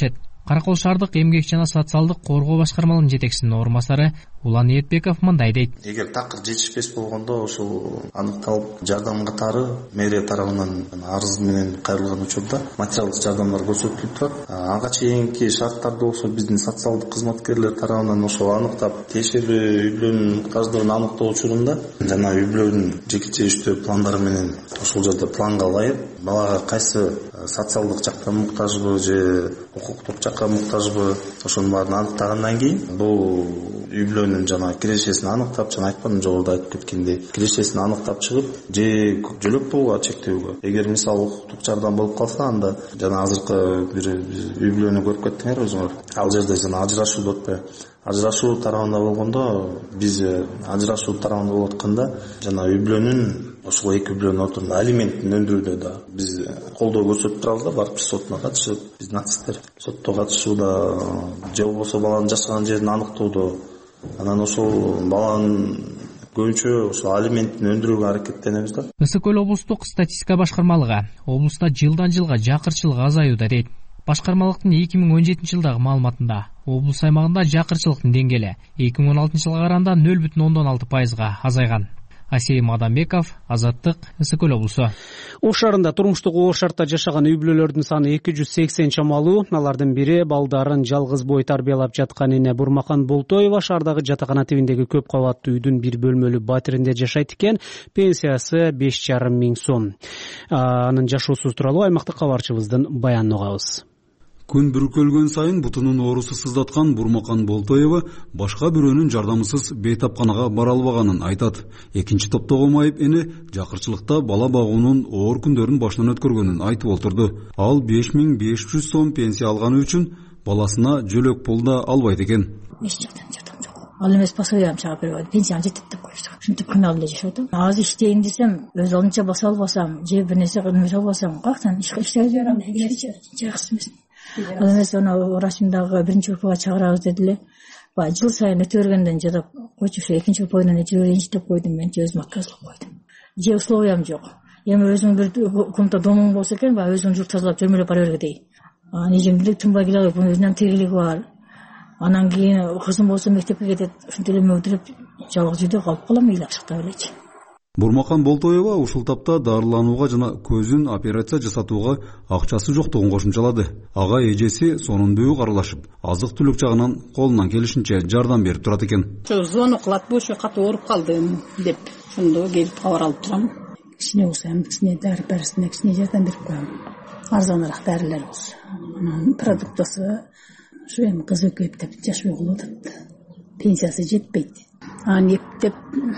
Каракол шаардык эмгек жана социалдык коргоо башкармалыгынын жетекчисинин орун басары Улан Ниетбеков мындай дейт. Эгер такыр жетишпес болгондо ошол аныкталып жардам катары мэрия тарабынан арыз менен кайрылган учурда материалдык жардамдар көрсөтүлүп турат. Ага чейинки шарттарды болсо биздин социалдык кызматкерлер тарабынан ошол аныктап тиешелүү үй бүлөнүн муктаждыгын аныктоо учурунда жана үй бүлөнүн жекече пландары менен ошол жерде планга ылайык балага кайсы социалдык жактан муктажбы же укуктук жакка муктажбы ошонун баарын аныктагандан кийин бул үй бүлөнүн жана кирешесин аныктап, жана айтпадым жогоруда айтып кеткендей кирешесин аныктап чыгып же жөлөк пулга чектөөгө. Эгер мисалы укуктук жардам болуп калса анда жана азыркы бир үй бүлөнү көрүп кеттиңер өзүңөр. Ал жерде жана ажырашуу деп атпайбы? Ажырашуу тарабында болгондо биз ажырашуу тарабында болуп атканда жана үй бүлөнүн ошол эки бүлөнүн отурунда алиментин өндүрүүдө да биз колдоо көрсөтүп турабыз да, барып сотуна катышып, биздин артисттер сотто катышууда же болбосо баланын жашаган жерин аныктоодо, анан ошол баланын көбүнчө ошол алиментин өндүрүүгө аракеттенебиз да. Ысык көл облустук статистика башкармалыгы облуста жылдан жылга жакырчылык азаюуда дейт. Башкармалыктын эки миң он жетинчи жылдагы маалыматында облус аймагында жакырчылыктын деңгээли эки миң он алтынчы жылга караганда нөл бүтүн ондон алты пайызга азайган. Асейим Адамбеков, Азаттык, Ысык көл облусу. Ош шаарында турмуштук оор шартта жашаган үй бүлөлөрдүн саны эки жүз сексен чамалуу. Алардын бири балдарын жалгыз бой тарбиялап жаткан эне Бурмакан Болтоева шаардагы жатакана тибиндеги көп кабаттуу үйдүн бир бөлмөлүү батиринде жашайт экен. Пенсиясы беш жарым миң сом. Анын жашоосу тууралуу аймактык кабарчыбыздын баянын угабыз. Күн бүркөлгөн сайын бутунун оорусу сыздаткан Бурмакан Болтоева башка бирөөнүн жардамысыз бейтапканага бара албаганын айтат. Экинчи топтогу майып эне жакырчылыкта бала багуунун оор күндөрүн башынан өткөргөнүн айтып олтурду. Ал беш миң беш жүз сом пенсия алганы үчүн баласына жөлөк пул да албайт экен. Эч жактан жардам жок. Ал эмес пособиям чыгып бербейт. Пенсияң жетет деп коюшту. Ушинтип кыйналып эле жашап атам. Азыр иштейин десем, өз алдынча баса албасам, же бир нерсе кылып албасам, каяктан иштеп берем? Жакшы эмес. Ал эмес анау Рашимдагы биринчи урпага чыгарабыз деди эле. Баягы жыл сайын өтө бергенден жадап койчу ушу экинчи урпагынан өтө берейинчи деп койдум, мен өзүм отказлап койдум. Же условиям жок. Эми өзүң бир комната домуң болсо экен, баягы өзүң журт тазалап жөнөлөп бара бергедей. Аны эжемдик тынбай келе алып, өзүнүн тирилиги бар. Анан кийин кызым болсо мектепке кетет, ушинтип эле мөдүрөп жалгыз үйдө калып калам, ыйлап шыктап элечи. Бурмакан Болтоева ушул тапта дарыланууга жана көзүн операция жасатууга акчасы жоктугун кошумчалады. Ага эжеси сонун аралашып, азык-түлүк жагынан колунан келишинче жардам берип турат экен. Звонок кылат, бошу катуу ооруп калдым деп, ошондо келип кабар алып турам. Кичине болсо эми кичине дары барысына кичине жардам берип коем. Арзаныраак дарылар болсо. Анан продуктасы ушу эми кыз экөө эптеп жашоо кылып атат. Пенсиясы жетпейт. Анан эптеп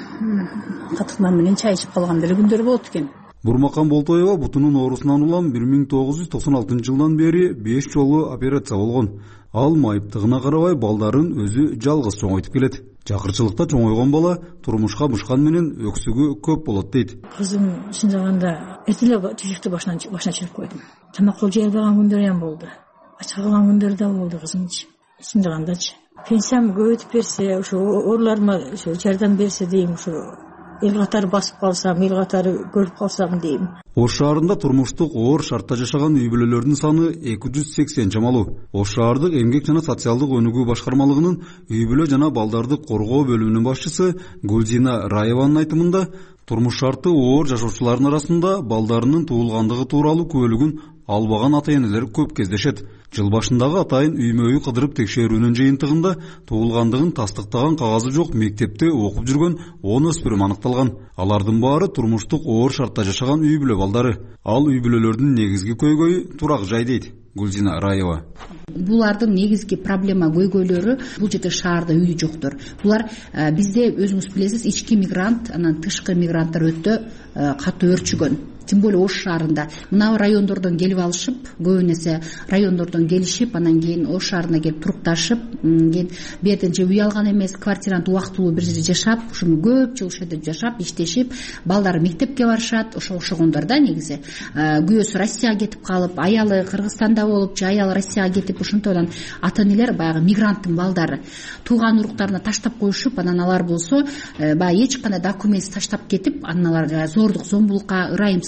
катык нан менен чай ичип калган деле күндөр болот экен. Бурмакан Болтоева бутунун оорусунан улам бир миң тогуз жүз токсон алтынчы жылдан бери беш жолу операция болгон. Ал майыптыгына карабай балдарын өзү жалгыз чоңойтуп келет. Жакырчылыкта чоңойгон бала турмушка бышкан менен өксүгү көп болот дейт. Кызым чындаганда эртеле түшүктү башынан башына чыгып койдум. Тамак кол жей албаган күндөр ham болду. Ачка калган күндөр да болду кызымчы. Чындагандачы. Пенсиям көбөйтүп берсе, ошо орларыма жардам берсе дейм, ошо эл катары басып калсам, эл катары көрүп калсам дейм. Ош шаарында турмуштук оор шартта жашаган үй бүлөлөрдүн саны эки жүз сексен чамалуу. Ош шаардык эмгек жана социалдык өнүгүү башкармалыгынын үй бүлө жана балдарды коргоо бөлүмүнүн башчысы Гулзина Раеванын айтымында, турмуш шарты оор жашоочулардын арасында балдарынын туулгандыгы тууралуу күбөлүгүн албаган ата-энелер көп кездешет. Жыл башындагы атайын үймө-үй кыдырып текшерүүнүн жыйынтыгында туулгандыгын тастыктаган кагазы жок мектепте окуп жүргөн он өспүрүм аныкталган. Алардын баары турмуштук оор шартта жашаган үй бүлө балдары. Ал үй бүлөлөрдүн негизги көйгөйү турак жай дейт Гулзина Раева. Булардын негизги проблема көйгөйлөрү бул жерде шаарда үй жоктор. Булар бизде өзүңүз билесиз, ички мигрант, анан тышкы мигранттар өтө катуу өрчүгөн. Тем более Ош шаарында мына райондордон келип алышып, көбүнесе райондордон келишип, анан кийин Ош шаарына келип турукташып, кийин бетен же үй алган эмес, квартирант убактылуу бир жерде жашап, ушуну көп жыл ошол жерде жашап, иштешип, балдары мектепке барышат, ошол ошогондор да негизи. Күйөөсү Россияга кетип калып, аялы Кыргызстанда болуп, же аялы Россияга кетип, ошондон ата-энелер баягы мигранттын балдары тууган уруктарына таштап коюшуп, анан алар болсо баягы эч кандай документсиз таштап кетип, анан алар зордук, зомбулукка, ырайымсыз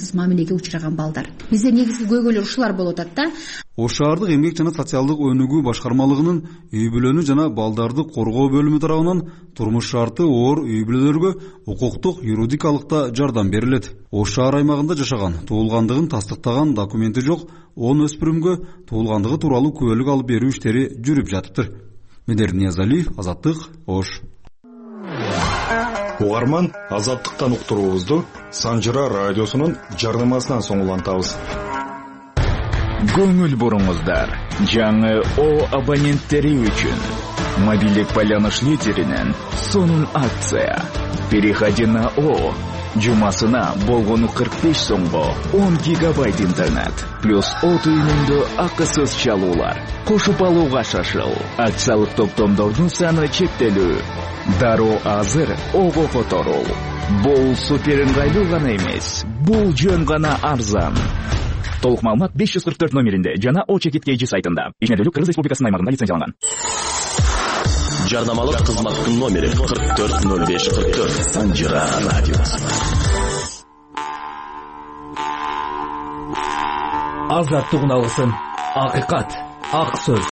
ыңгайсыз мамилеге учураган балдар. Бизде негизги көйгөйлөр ушулар болуп атат да. Ош шаардык эмгек жана социалдык өнүгүү башкармалыгынын үй бүлөнү жана балдарды коргоо бөлүмү тарабынан турмуш шарты оор үй бүлөлөргө укуктук юридикалыкта жардам берилет. Ош шаар аймагында жашаган, туулгандыгын тастыктаган документи жок он өспүрүмгө туулгандыгы тууралуу күбөлүк алып берүү иштери жүрүп жатыптыр. Медер Ниязалиев, Азаттык, Ош. Угарман, Азаттыктан уктуруубузду Санжыра радиосунун жардамасынан соң улантабыз. Көңүл буруңуздар. Жаңы О абоненттери үчүн мобилдик байланыш лидеринен сонун акция. Переходи на О. Жумасына болгону кырк беш сомго он гигабайт интернет плюс О түйүнүндө акысыз чалуулар. Кошуп алууга шашыл. Акциялык топтомдордун саны чектелүү. Дароо азыр Ого которул. Бул супер ыңгайлуу гана эмес, бул жөн гана арзан. Толук маалымат беш жүз кырк төрт номеринде жана О чекиткейжи сайтында. Ишмердүүлүк Кыргыз Республикасынын аймагында лицензияланган. Жардамалык кызматтын номери кырк төрт ноль беш кырк төрт. Санжыра радиосу. Азаттык уналгысын. Акыйкат, ак сөз.